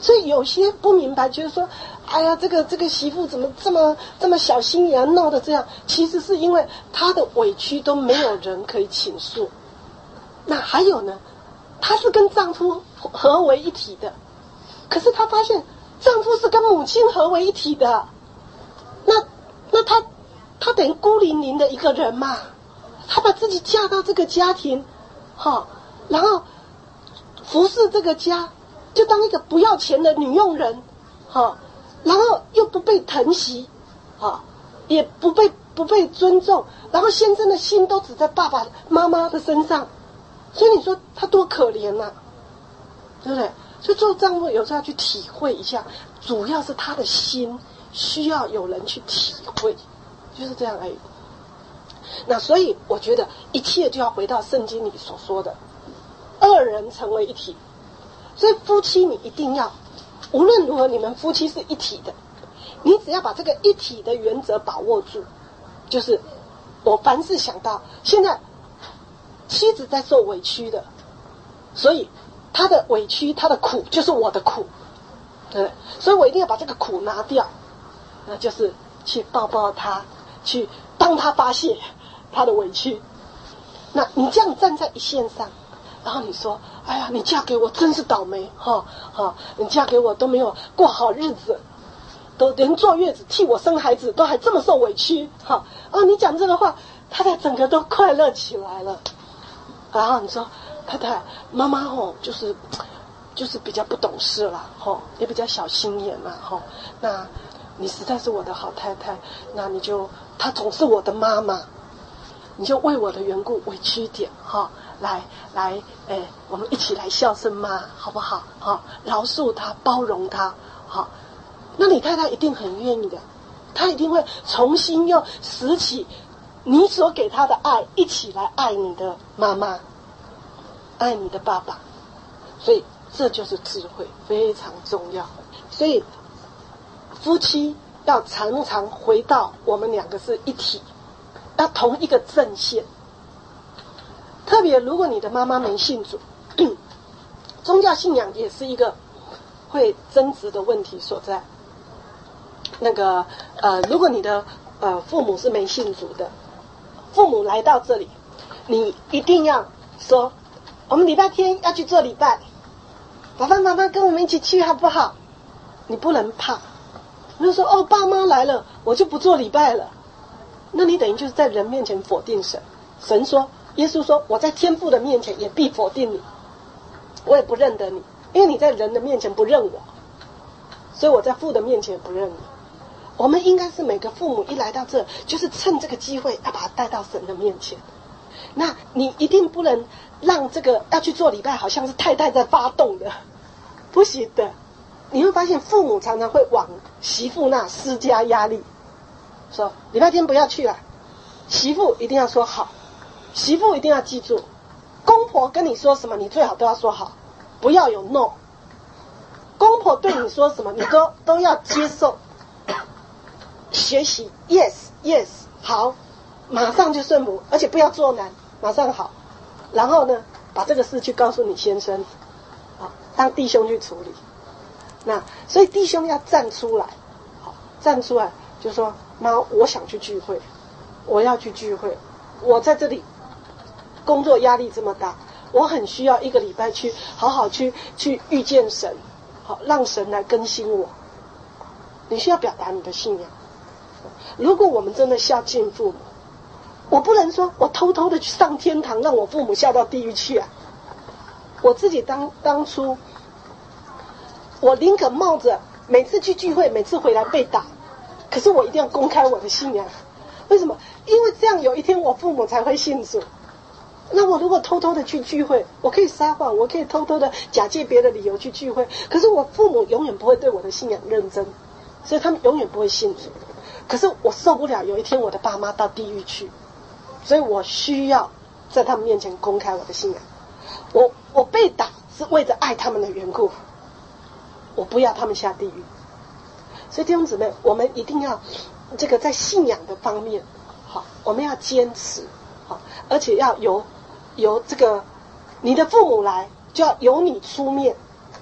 所以有些不明白，觉得说，哎呀，这个媳妇怎么这么小心眼，闹得这样？其实是因为她的委屈都没有人可以倾诉。那还有呢，她是跟丈夫合为一体的，可是她发现丈夫是跟母亲合为一体的，那她等于孤零零的一个人嘛。她把自己嫁到这个家庭，然后服侍这个家，就当一个不要钱的女佣人，然后又不被疼惜，也不被尊重，然后先生的心都只在爸爸妈妈的身上，所以你说她多可怜啊，对不对？所以做丈夫有时候要去体会一下，主要是他的心需要有人去体会，就是这样而已。那所以我觉得一切就要回到圣经里所说的二人成为一体。所以夫妻你一定要，无论如何你们夫妻是一体的，你只要把这个一体的原则把握住。就是我凡事想到现在妻子在受委屈的，所以她的委屈她的苦就是我的苦，对不对？所以我一定要把这个苦拿掉，那就是去抱抱她，去帮她发泄她的委屈。那你这样站在一线上，然后你说，哎呀，你嫁给我真是倒霉，你嫁给我都没有过好日子，都连坐月子替我生孩子都还这么受委屈，你讲这个话，太太整个都快乐起来了。然后你说，太太，妈妈就是比较不懂事啦，也比较小心眼啦，那你实在是我的好太太，那她总是我的妈妈，你就为我的缘故委屈一点，来，我们一起来孝顺妈，好不好？饶恕她，包容她，那你太太一定很愿意的，她一定会重新又拾起你所给她的爱，一起来爱你的妈妈，爱你的爸爸。所以这就是智慧，非常重要。所以夫妻要常常回到我们两个是一体，要同一个阵线。特别如果你的妈妈没信主，宗教信仰也是一个会争执的问题所在。如果你的父母是没信主的，父母来到这里，你一定要说，我们礼拜天要去做礼拜，爸爸妈妈跟我们一起去好不好？你不能怕，你就说爸妈来了，我就不做礼拜了。那你等于就是在人面前否定神。神说，耶稣说，我在天父的面前也必否定你，我也不认得你，因为你在人的面前不认我，所以我在父的面前也不认你。我们应该是每个父母一来到这，就是趁这个机会要把他带到神的面前。那你一定不能让这个要去做礼拜好像是太太在发动的，不行的。你会发现父母常常会往媳妇那施加压力，说礼拜天不要去了，媳妇一定要说好，媳妇一定要记住，公婆跟你说什么你最好都要说好，不要有 no。 公婆对你说什么你都要接受，学习 yes 好，马上就顺服，而且不要做难，马上好。然后呢，把这个事去告诉你先生，让弟兄去处理。那所以弟兄要站出来，站出来就说，妈，我想去聚会，我要去聚会，我在这里工作压力这么大，我很需要一个礼拜去好好去遇见神，让神来更新我。你需要表达你的信仰。如果我们真的孝敬父母，我不能说我偷偷的去上天堂，让我父母下到地狱去啊。我自己当初，我宁可冒着每次去聚会，每次回来被打，可是我一定要公开我的信仰。为什么？因为这样有一天我父母才会信主。那我如果偷偷的去聚会，我可以撒谎，我可以偷偷的假借别的理由去聚会，可是我父母永远不会对我的信仰认真，所以他们永远不会信主。可是我受不了有一天我的爸妈到地狱去，所以我需要在他们面前公开我的信仰。我被打是为着爱他们的缘故，我不要他们下地狱。所以弟兄姊妹，我们一定要这个在信仰的方面，我们要坚持，而且要由这个你的父母来，就要由你出面，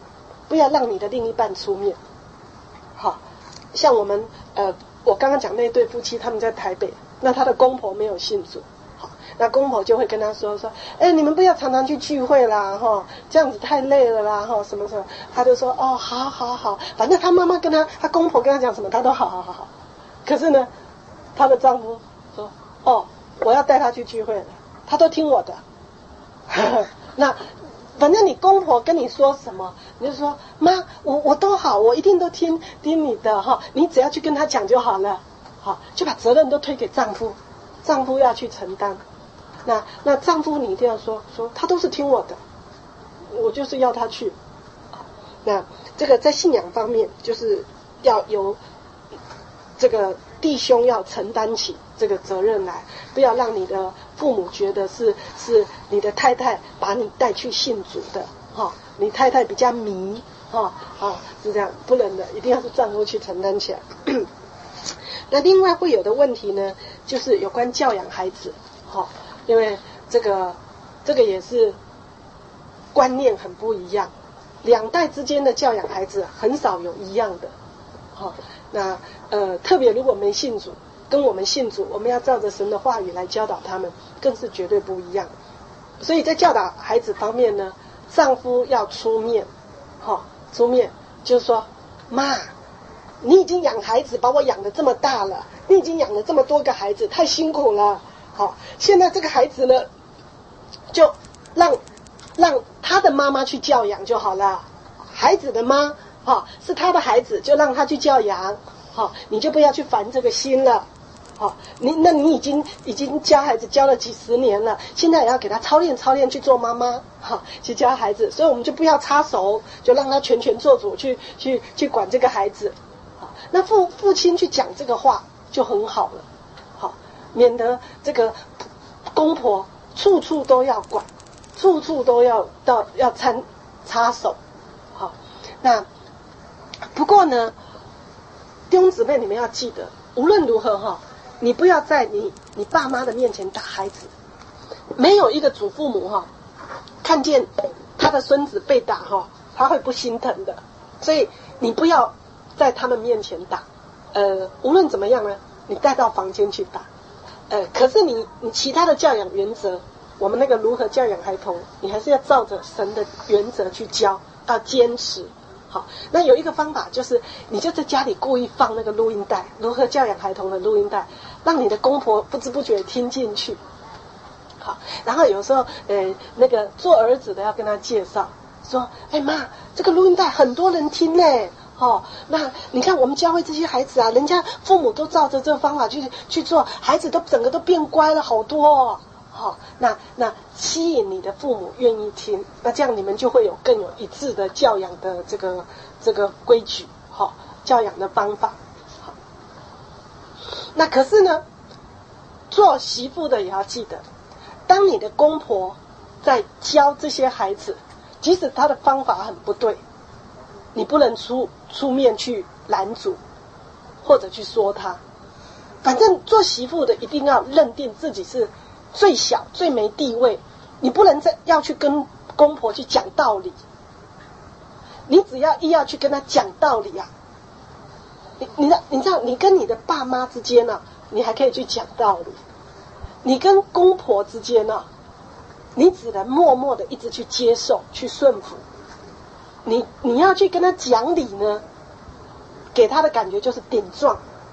不要让你的另一半出面。好，像我们我刚刚讲那对夫妻，他们在台北，那他的公婆没有信主，好，那公婆就会跟他说，你们不要常常去聚会啦，哈，这样子太累了啦，哈，什么什么，他就说哦，好，反正他妈妈跟他公婆跟他讲什么，他都好。可是呢，她的丈夫说，哦，我要带他去聚会了，他都听我的。那反正你公婆跟你说什么，你就说妈，我都好，我一定都听你的哈，你只要去跟他讲就好了，好，就把责任都推给丈夫，丈夫要去承担。那丈夫你一定要说他都是听我的，我就是要他去。那这个在信仰方面，就是要由这个弟兄要承担起这个责任来，不要让你的父母觉得是你的太太把你带去信主的，哈，你太太比较迷，哈，是这样，不能的，一定要是丈夫去承担起来。那另外会有的问题呢，就是有关教养孩子，哈，因为这个也是观念很不一样，两代之间的教养孩子很少有一样的，哈。那特别如果没信主，跟我们信主，我们要照着神的话语来教导他们，更是绝对不一样。所以在教导孩子方面呢，丈夫要出面，出面就是说，妈，你已经养孩子，把我养得这么大了，你已经养了这么多个孩子，太辛苦了。好，现在这个孩子呢，就让他的妈妈去教养就好了，孩子的妈。是他的孩子，就让他去教养，你就不要去烦这个心了，你已经教孩子教了几十年了，现在也要给他操练去做妈妈，去教孩子，所以我们就不要插手，就让他全权做主去管这个孩子，那父亲去讲这个话就很好了，免得这个公婆处处都要管，处处都要插手，那。不过呢，弟兄姊妹，你们要记得，无论如何你不要在你爸妈的面前打孩子。没有一个祖父母看见他的孙子被打他会不心疼的。所以你不要在他们面前打。无论怎么样呢，你带到房间去打。可是你其他的教养原则，我们那个如何教养孩童，你还是要照着神的原则去教，要坚持。好，那有一个方法就是，你就在家里故意放那个录音带，如何教养孩童的录音带，让你的公婆不知不觉听进去。好，然后有时候那个做儿子的要跟他介绍，说，妈，这个录音带很多人听嘞，那你看我们教会这些孩子啊，人家父母都照着这个方法去做，孩子都整个都变乖了好多哦。好，那吸引你的父母愿意听，那这样你们就会有更有一致的教养的这个规矩，教养的方法。好，那可是呢，做媳妇的也要记得，当你的公婆在教这些孩子，即使他的方法很不对，你不能出面去拦阻，或者去说他。反正做媳妇的一定要认定自己是最小最没地位，你不能要去跟公婆去讲道理。你只要一要去跟他讲道理啊，你知道，你跟你的爸妈之间呢，你还可以去讲道理；你跟公婆之间呢，你只能默默的一直去接受、去顺服。你要去跟他讲理呢，给他的感觉就是顶撞，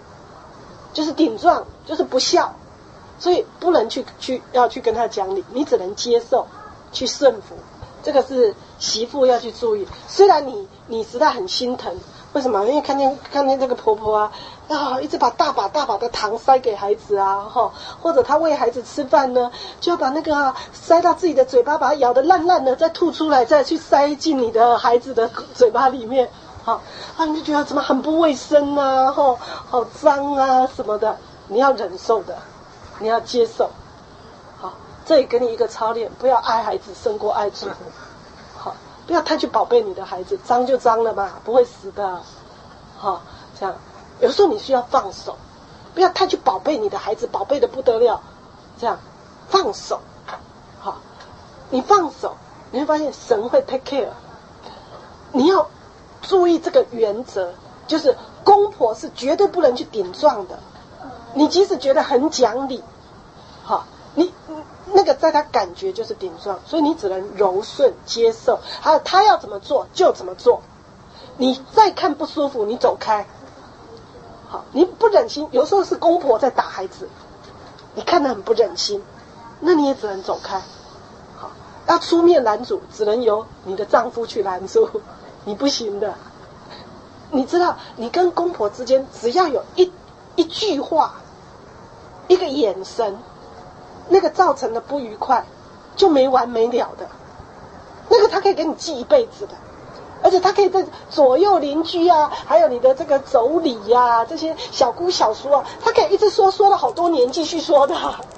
就是不孝。所以不能要去跟他讲理，你只能接受，去顺服。这个是媳妇要去注意。虽然你实在很心疼，为什么？因为看见这个婆婆一直把大把的糖塞给孩子或者她喂孩子吃饭呢，就要把那个塞到自己的嘴巴，把它咬得烂的，再吐出来，再去塞进你的孩子的嘴巴里面。你就觉得怎么很不卫生啊，好脏啊什么的，你要忍受的。你要接受，好，这里给你一个操练，不要爱孩子胜过爱主，好，不要太去宝贝你的孩子，脏就脏了嘛，不会死的，好，这样，有时候你需要放手，不要太去宝贝你的孩子，宝贝的不得了，这样，放手，好，你放手，你会发现神会 take care，你注意这个原则，就是公婆是绝对不能去顶撞的。你即使觉得很讲理，你那个在他感觉就是顶撞，所以你只能柔顺接受，还有他要怎么做就怎么做。你再看不舒服，你走开。你不忍心，有时候是公婆在打孩子，你看得很不忍心，那你也只能走开。要出面拦阻，只能由你的丈夫去拦阻，你不行的。你知道，你跟公婆之间，只要有一句话，一个眼神，那个造成的不愉快，就没完没了的。那个他可以给你记一辈子的。而且他可以在左右邻居啊，还有你的这个妯娌啊，这些小姑小叔啊，他可以一直说了好多年，继续说的。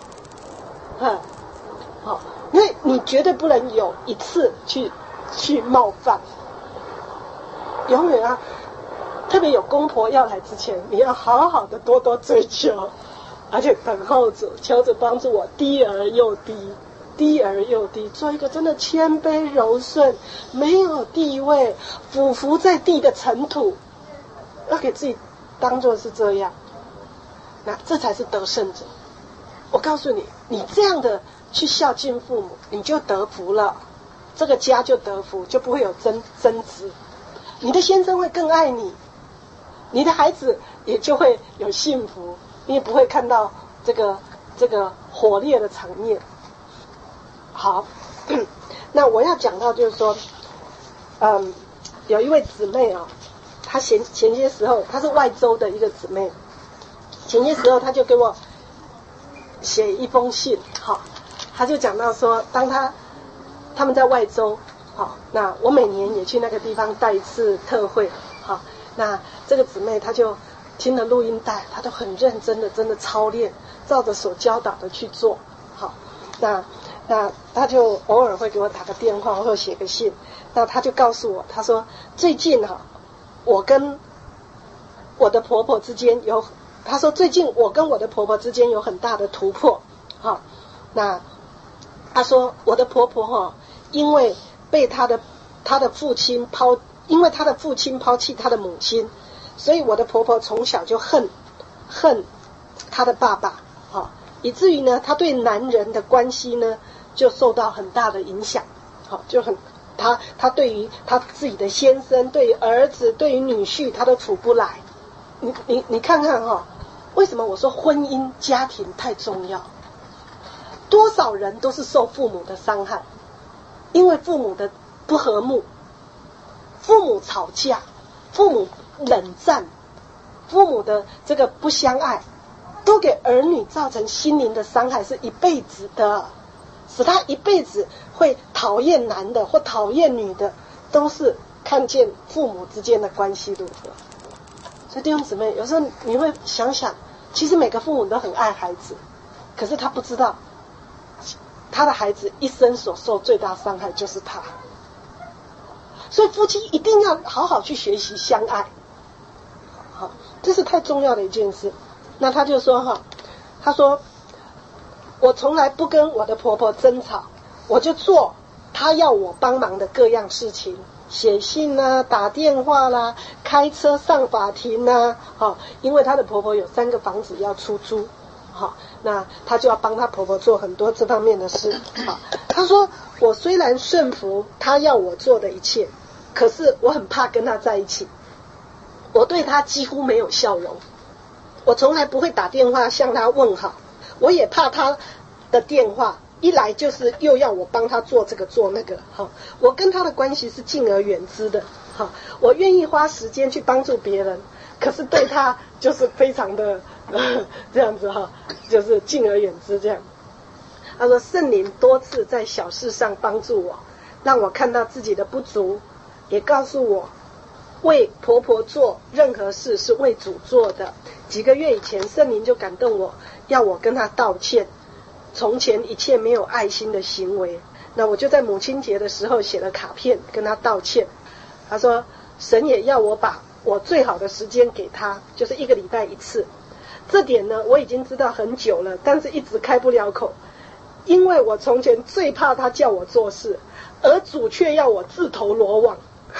因为你绝对不能有一次去冒犯，永远啊，特别有公婆要来之前，你要好好的多多追求，而且等候主，求主帮助我低而又低。低而又低，做一个真的谦卑柔顺，没有地位，俯伏在地的尘土，要给自己当作是这样，那这才是得胜者。我告诉你，你这样的去孝敬父母，你就得福了，这个家就得福，就不会有争执，你的先生会更爱你，你的孩子也就会有幸福，你也不会看到这个火烈的场面。好，那我要讲到就是说，有一位姊妹啊，她前些时候她是外州的一个姊妹，前些时候她就给我写一封信，她就讲到说，当他们在外州，那我每年也去那个地方带一次特会，那这个姊妹她就听了录音带，她都很认真的真的操练，照着所教导的去做，那他就偶尔会给我打个电话或者写个信，那他就告诉我，他说最近我跟我的婆婆之间他说最近我跟我的婆婆之间有很大的突破，那他说我的婆婆因为被他的父亲因为他的父亲抛弃他的母亲，所以我的婆婆从小就恨他的爸爸，以至于呢，他对男人的关系呢就受到很大的影响，他对于他自己的先生、对于儿子、对于女婿，他都处不来。你看看为什么我说婚姻家庭太重要？多少人都是受父母的伤害，因为父母的不和睦，父母吵架，父母冷战，父母的这个不相爱，都给儿女造成心灵的伤害，是一辈子的。使他一辈子会讨厌男的或讨厌女的，都是看见父母之间的关系如何。所以弟兄姊妹，有时候你会想想，其实每个父母都很爱孩子，可是他不知道他的孩子一生所受最大伤害就是他。所以夫妻一定要好好去学习相爱，这是太重要的一件事。那他就说他说我从来不跟我的婆婆争吵，我就做她要我帮忙的各样事情，写信啦、打电话啦、开车上法庭啦，因为她的婆婆有3个房子要出租，那她就要帮她婆婆做很多这方面的事。她说我虽然顺服她要我做的一切，可是我很怕跟她在一起，我对她几乎没有笑容，我从来不会打电话向她问好，我也怕他的电话一来就是又要我帮他做这个做那个，我跟他的关系是敬而远之的，我愿意花时间去帮助别人，可是对他就是非常的这样子就是敬而远之这样。他说圣灵多次在小事上帮助我，让我看到自己的不足，也告诉我为婆婆做任何事是为主做的。几个月以前圣灵就感动我，要我跟她道歉从前一切没有爱心的行为。那我就在母亲节的时候写了卡片跟她道歉。她说神也要我把我最好的时间给她，就是1个礼拜1次。这点呢我已经知道很久了，但是一直开不了口，因为我从前最怕她叫我做事，而主却要我自投罗网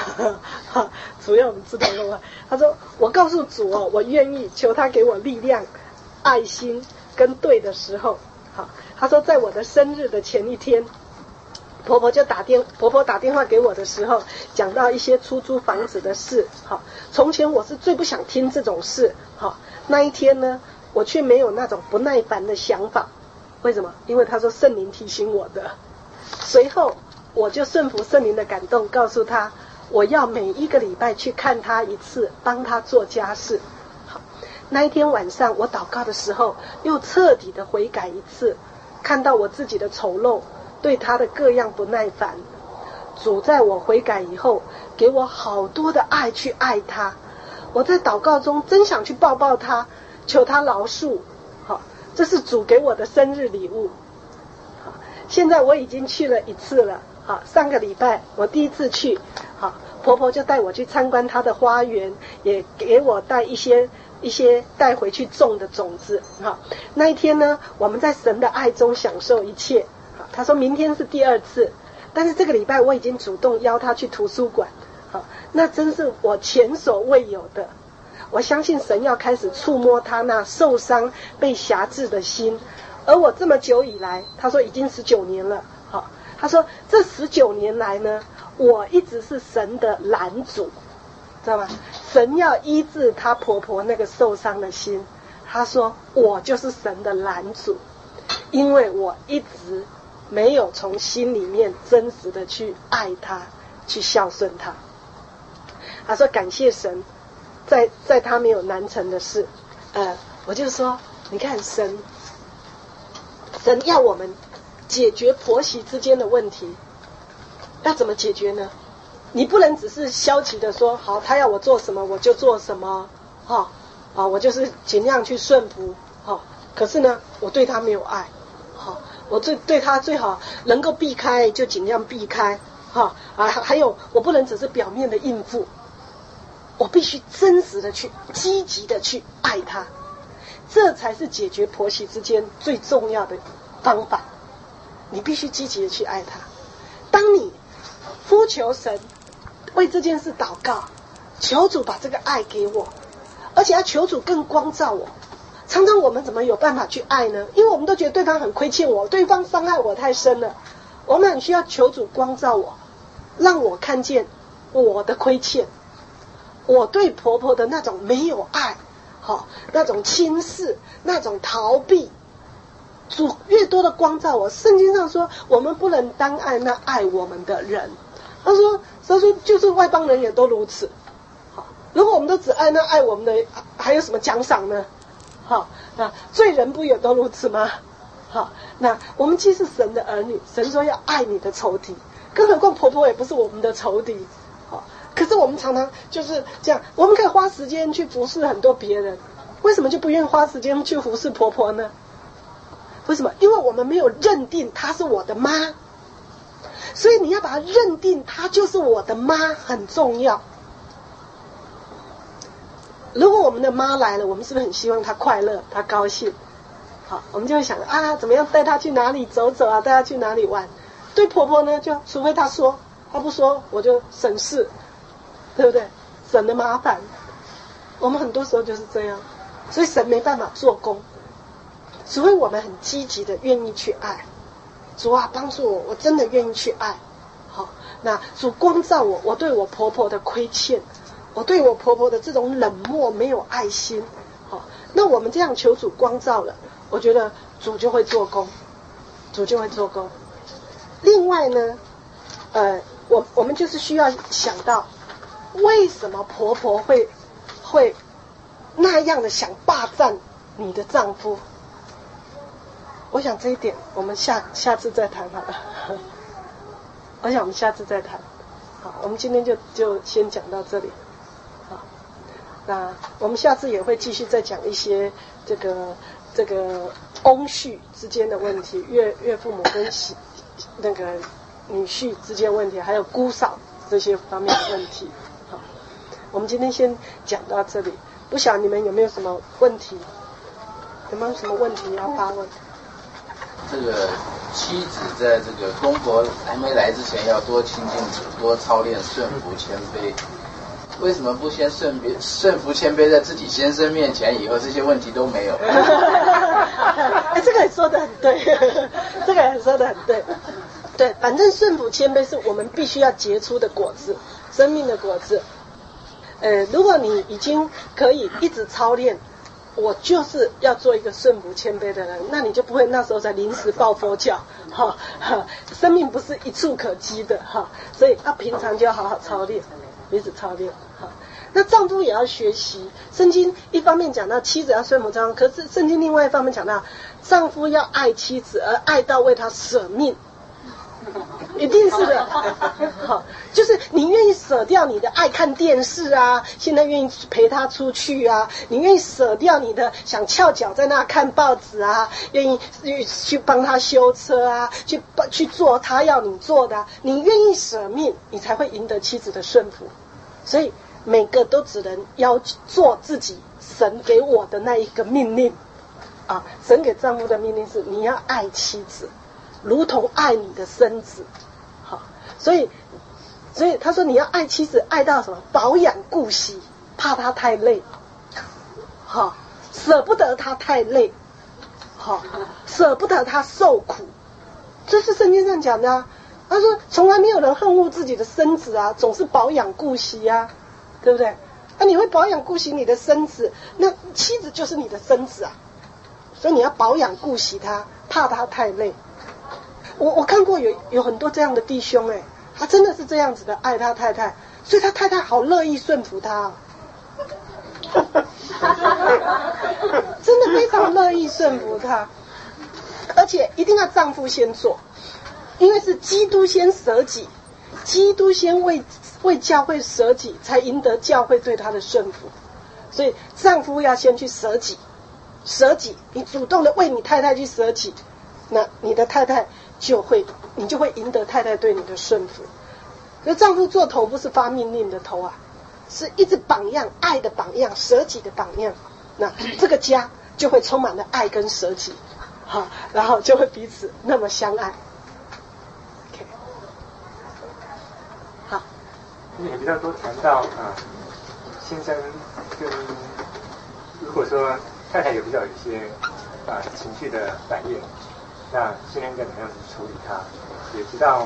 主要我们知道的话，他说我告诉主哦，我愿意，求他给我力量、爱心跟对的时候。好，他说在我的生日的前一天，婆婆打电话给我的时候，讲到一些出租房子的事。好，从前我是最不想听这种事。好，那一天呢，我却没有那种不耐烦的想法。为什么？因为他说圣灵提醒我的。随后我就顺服圣灵的感动，告诉他我要每一个礼拜去看他一次，帮他做家事。好，那一天晚上我祷告的时候，又彻底的悔改一次，看到我自己的丑陋，对他的各样不耐烦。主在我悔改以后，给我好多的爱去爱他。我在祷告中真想去抱抱他，求他饶恕。好，这是主给我的生日礼物。好，现在我已经去了一次了。好，上个礼拜我第一次去，好，婆婆就带我去参观她的花园，也给我带一些带回去种的种子。好，那一天呢，我们在神的爱中享受一切。好，她说明天是第二次，但是这个礼拜我已经主动邀她去图书馆。好，那真是我前所未有的。我相信神要开始触摸她那受伤被辖制的心，而我这么久以来，她说已经19年了。好，他说这19年来呢，我一直是神的拦阻，知道吗？神要医治她婆婆那个受伤的心，他说我就是神的拦阻，因为我一直没有从心里面真实的去爱她，去孝顺她。他说感谢神，在他没有难成的事。我就说你看神要我们解决婆媳之间的问题，要怎么解决呢？你不能只是消极的说好，他要我做什么我就做什么，我就是尽量去顺服，可是呢我对他没有爱，我对他最好能够避开就尽量避开，还有我不能只是表面的应付，我必须真实的去积极的去爱他，这才是解决婆媳之间最重要的方法。你必须积极的去爱他。当你呼求神，为这件事祷告，求主把这个爱给我，而且要求主更光照我。常常我们怎么有办法去爱呢？因为我们都觉得对方很亏欠我，对方伤害我太深了，我们很需要求主光照我，让我看见我的亏欠，我对婆婆的那种没有爱，那种轻视，那种逃避。主越多的光照我，圣经上说我们不能单爱那爱我们的人。他说就是外邦人也都如此。如果我们都只爱那爱我们的，还有什么奖赏呢？那罪人不也都如此吗？那我们既是神的儿女，神说要爱你的仇敌，更何况婆婆也不是我们的仇敌。可是我们常常就是这样，我们可以花时间去服侍很多别人，为什么就不愿意花时间去服侍婆婆呢？为什么？因为我们没有认定她是我的妈，所以你要把她认定她就是我的妈很重要。如果我们的妈来了，我们是不是很希望她快乐，她高兴？好，我们就会想怎么样带她去哪里走走啊，带她去哪里玩。对婆婆呢，就除非她说，她不说我就省事，对不对？省得麻烦。我们很多时候就是这样，所以神没办法做工。除非我们很积极的愿意去爱，主啊帮助我，我真的愿意去爱。好，那主光照我，我对我婆婆的亏欠，我对我婆婆的这种冷漠没有爱心。好，那我们这样求主光照了，我觉得主就会做工，主就会做工。另外呢，我们就是需要想到，为什么婆婆会那样的想霸占你的丈夫？我想这一点我们下次再谈好了。我想我们下次再谈。好，我们今天就先讲到这里。好，那我们下次也会继续再讲一些这个翁婿之间的问题，岳父母跟那个女婿之间的问题，还有姑嫂这些方面的问题。好，我们今天先讲到这里。不晓得你们有没有什么问题？有没有什么问题要发问？ 这个妻子在这个公婆还没来之前要多亲近主，多操练顺服谦卑。为什么不先顺服谦卑，在自己先生面前，以后这些问题都没有？ 这个也说得很对，这个也说得很对。对，反正顺服谦卑是我们必须要结出的果子，生命的果子。如果你已经可以一直操练，我就是要做一个顺服谦卑的人，那你就不会那时候才临时抱佛脚，生命不是一触可及的哈，所以要平常就要好好操练，彼此操练。那丈夫也要学习，圣经一方面讲到妻子要顺服丈夫，可是圣经另外一方面讲到丈夫要爱妻子，而爱到为她舍命。一定是的，好，就是你愿意舍掉你的爱看电视啊，现在愿意陪他出去啊，你愿意舍掉你的想翘脚在那看报纸啊，愿意去帮他修车啊，去做他要你做的啊，你愿意舍命，你才会赢得妻子的顺服。所以每个都只能要做自己神给我的那一个命令啊，神给丈夫的命令是你要爱妻子如同爱你的身子，好，所以他说你要爱妻子，爱到什么？保养顾惜，怕他太累，好，舍不得他太累，好，舍不得他受苦，这是圣经上讲的啊。他说从来没有人恨恶自己的身子啊，总是保养顾惜啊，对不对？啊，你会保养顾惜你的身子，那妻子就是你的身子啊，所以你要保养顾惜他，怕他太累。我看过有很多这样的弟兄他真的是这样子的爱他太太，所以他太太好乐意顺服他真的非常乐意顺服他，而且一定要丈夫先做，因为是基督先舍己，基督先为教会舍己，才赢得教会对他的顺服。所以丈夫要先去舍己，你主动的为你太太去舍己，那你的太太你就会赢得太太对你的顺服。所以丈夫做头不是发命令的头啊，是一直榜样，爱的榜样，舍己的榜样。那这个家就会充满了爱跟舍己，好，然后就会彼此那么相爱。OK， 好。 你比较多谈到先生跟如果说太太有比较有一些情绪的反应。那先生应该怎么样去处理它？也提到，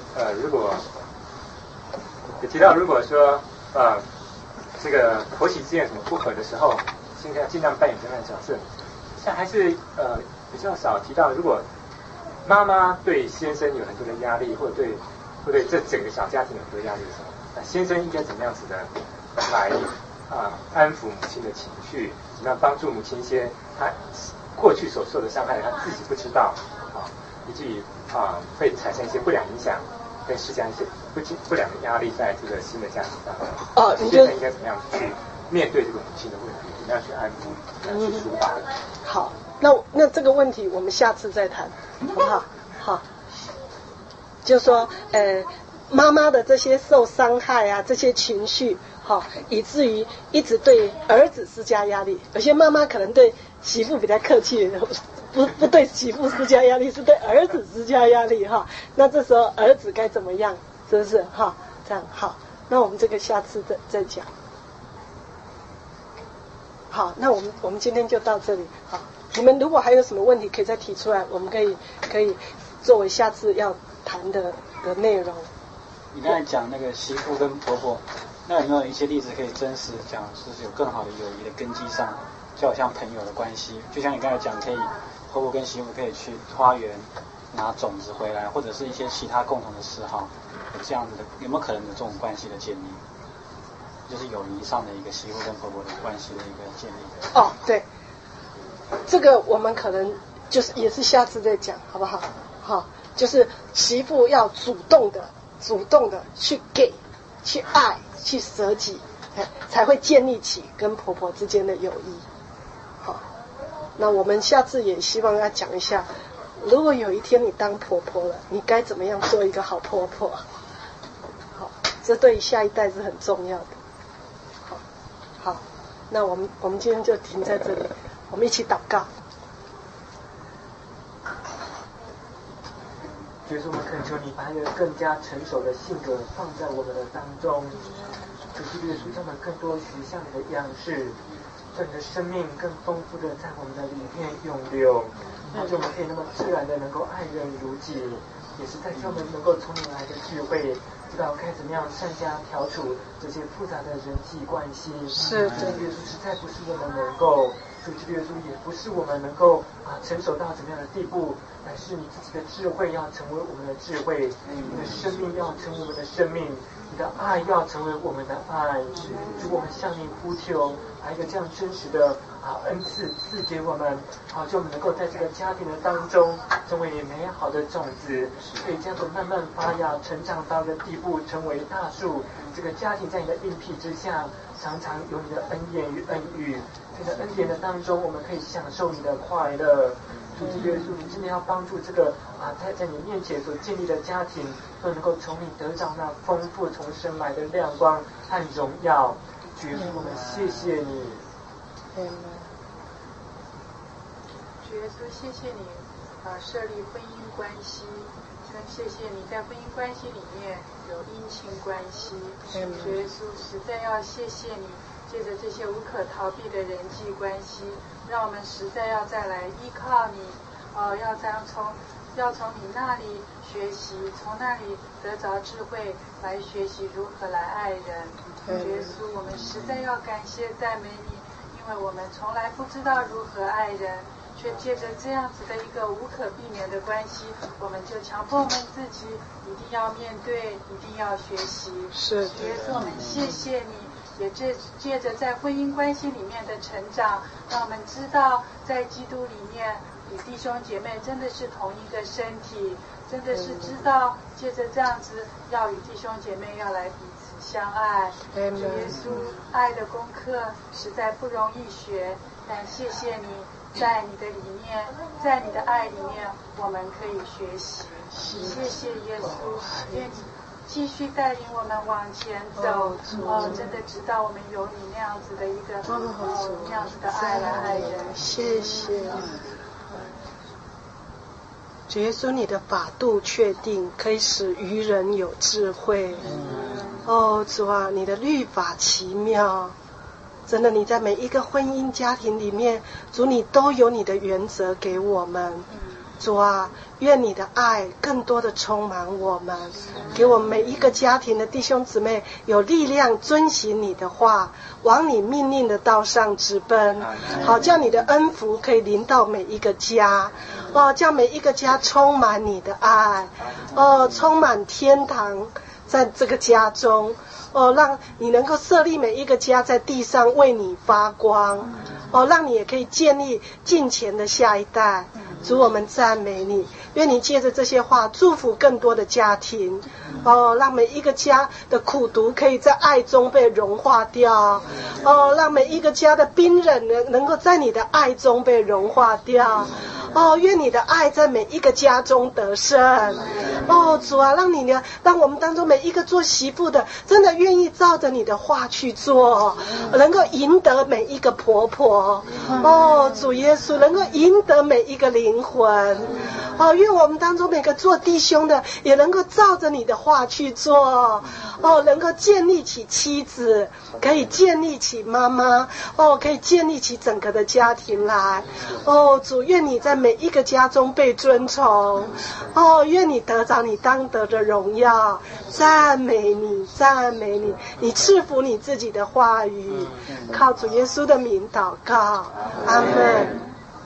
如果说这个婆媳之间有什么不和的时候，先生要尽量扮演什么样的角色？像还是比较少提到，如果妈妈对先生有很多的压力，或者对这整个小家庭有很多压力的时候，那先生应该怎么样子的来安抚母亲的情绪，怎么样帮助母亲一些他过去所受的伤害，他自己不知道以至于会产生一些不良影响，会施加一些不良的压力在这个新的家庭上。现在应该怎么样去面对这个母亲的问题？怎么样去安抚？怎么样去抒发？ 好，那这个问题我们下次再谈，好不好？好，就说妈妈的这些受伤害啊，这些情绪，以至于一直对儿子施加压力。有些妈妈可能对媳妇比较客气，不对媳妇施加压力，是对儿子施加压力那这时候儿子该怎么样？是不是这样好？那我们这个下次再讲。好，那我们今天就到这里。好，你们如果还有什么问题，可以再提出来，我们可以作为下次要谈的内容。 你刚才讲那个媳妇跟婆婆，那有没有一些例子可以真实讲，是有更好的友谊的根基上，就好像朋友的关系？就像你刚才讲，可以婆婆跟媳妇可以去花园拿种子回来，或者是一些其他共同的嗜好，有这样子的，有没有可能的这种关系的建立？就是友谊上的一个媳妇跟婆婆的关系的一个建立。 对，这个我们可能就是也是下次再讲，好不好？好，就是媳妇要主动的去给、去爱、去舍己，才会建立起跟婆婆之间的友谊。好，那我们下次也希望要讲一下，如果有一天你当婆婆了，你该怎么样做一个好婆婆？好，这对下一代是很重要的。好，那我们今天就停在这里，我们一起祷告。 主耶稣，我们恳求你把一个更加成熟的性格放在我们的当中。主耶稣，让我们更多学像你的样式，让你的生命更丰富的在我们的里面涌流，让我们可以那么自然的能够爱人如己，也是在教我们能够从你来的智慧，知道该怎么样善加调处这些复杂的人际关系。 是的， 主耶稣实在不是我们能够，主耶稣也不是我们能够成熟到怎么样的地步，乃是你自己的智慧要成为我们的智慧，你的生命要成为我们的生命，你的爱要成为我们的爱。主，我们向你呼求，把一个这样真实的恩赐赐给我们，就我们能够在这个家庭的当中成为美好的种子，可以这样子慢慢发芽，成长到一个地步，成为大树。这个家庭在你的应庇之下，常常有你的恩言与恩语，在恩典的当中，我们可以享受你的快乐。主耶稣，你真的要帮助这个在你面前所建立的家庭，都能够从你得着那丰富从神来的亮光和荣耀。主耶稣，我们谢谢你。 主耶稣，谢谢你设立婚姻关系，更谢谢你在婚姻关系里面有姻亲关系。主耶稣，实在要谢谢你，借着这些无可逃避的人际关系，让我们实在要再来依靠你，要从你那里学习，从那里得着智慧，来学习如何来爱人。主耶稣，我们实在要感谢赞美你，因为我们从来不知道如何爱人，却借着这样子的一个无可避免的关系，我们就强迫我们自己一定要面对，一定要学习。 是主耶稣，我们谢谢你，也借着在婚姻关系里面的成长，让我们知道在基督里面与弟兄姐妹真的是同一个身体，真的是知道借着这样子要与弟兄姐妹要来彼此相爱。主耶稣，爱的功课实在不容易学，但谢谢你在你的里面，在你的爱里面，我们可以学习。谢谢耶稣，愿你继续带领我们往前走。真的知道我们有你那样子的一个那样子的爱来爱人。 谢谢。主耶稣，你的法度确定，可以使愚人有智慧。主啊，你的律法奇妙。真的，你在每一个婚姻家庭里面，主你都有你的原则给我们。主啊，愿你的爱更多的充满我们，给我们每一个家庭的弟兄姊妹有力量遵行你的话，往你命令的道上直奔，好叫你的恩福可以临到每一个家，叫每一个家充满你的爱，充满天堂在这个家中，让你能够设立每一个家在地上为你发光，让你也可以建立敬虔的下一代。主，我们赞美你，愿你借着这些话祝福更多的家庭，让每一个家的苦毒可以在爱中被融化掉，让每一个家的冰冷能够在你的爱中被融化掉。愿你的爱在每一个家中得胜。主啊，让我们当中每一个做媳妇的真的愿意照着你的话去做，能够赢得每一个婆婆。主耶稣，能够赢得每一个灵魂。愿我们当中每个做弟兄的也能够照着你的话去做，能够建立起妻子，可以建立起妈妈，可以建立起整个的家庭来。主，愿你在每一个家中被尊崇，愿你得着你当得的荣耀。赞美你，赞美你，你赐福你自己的话语，靠主耶稣的名祷告，阿们。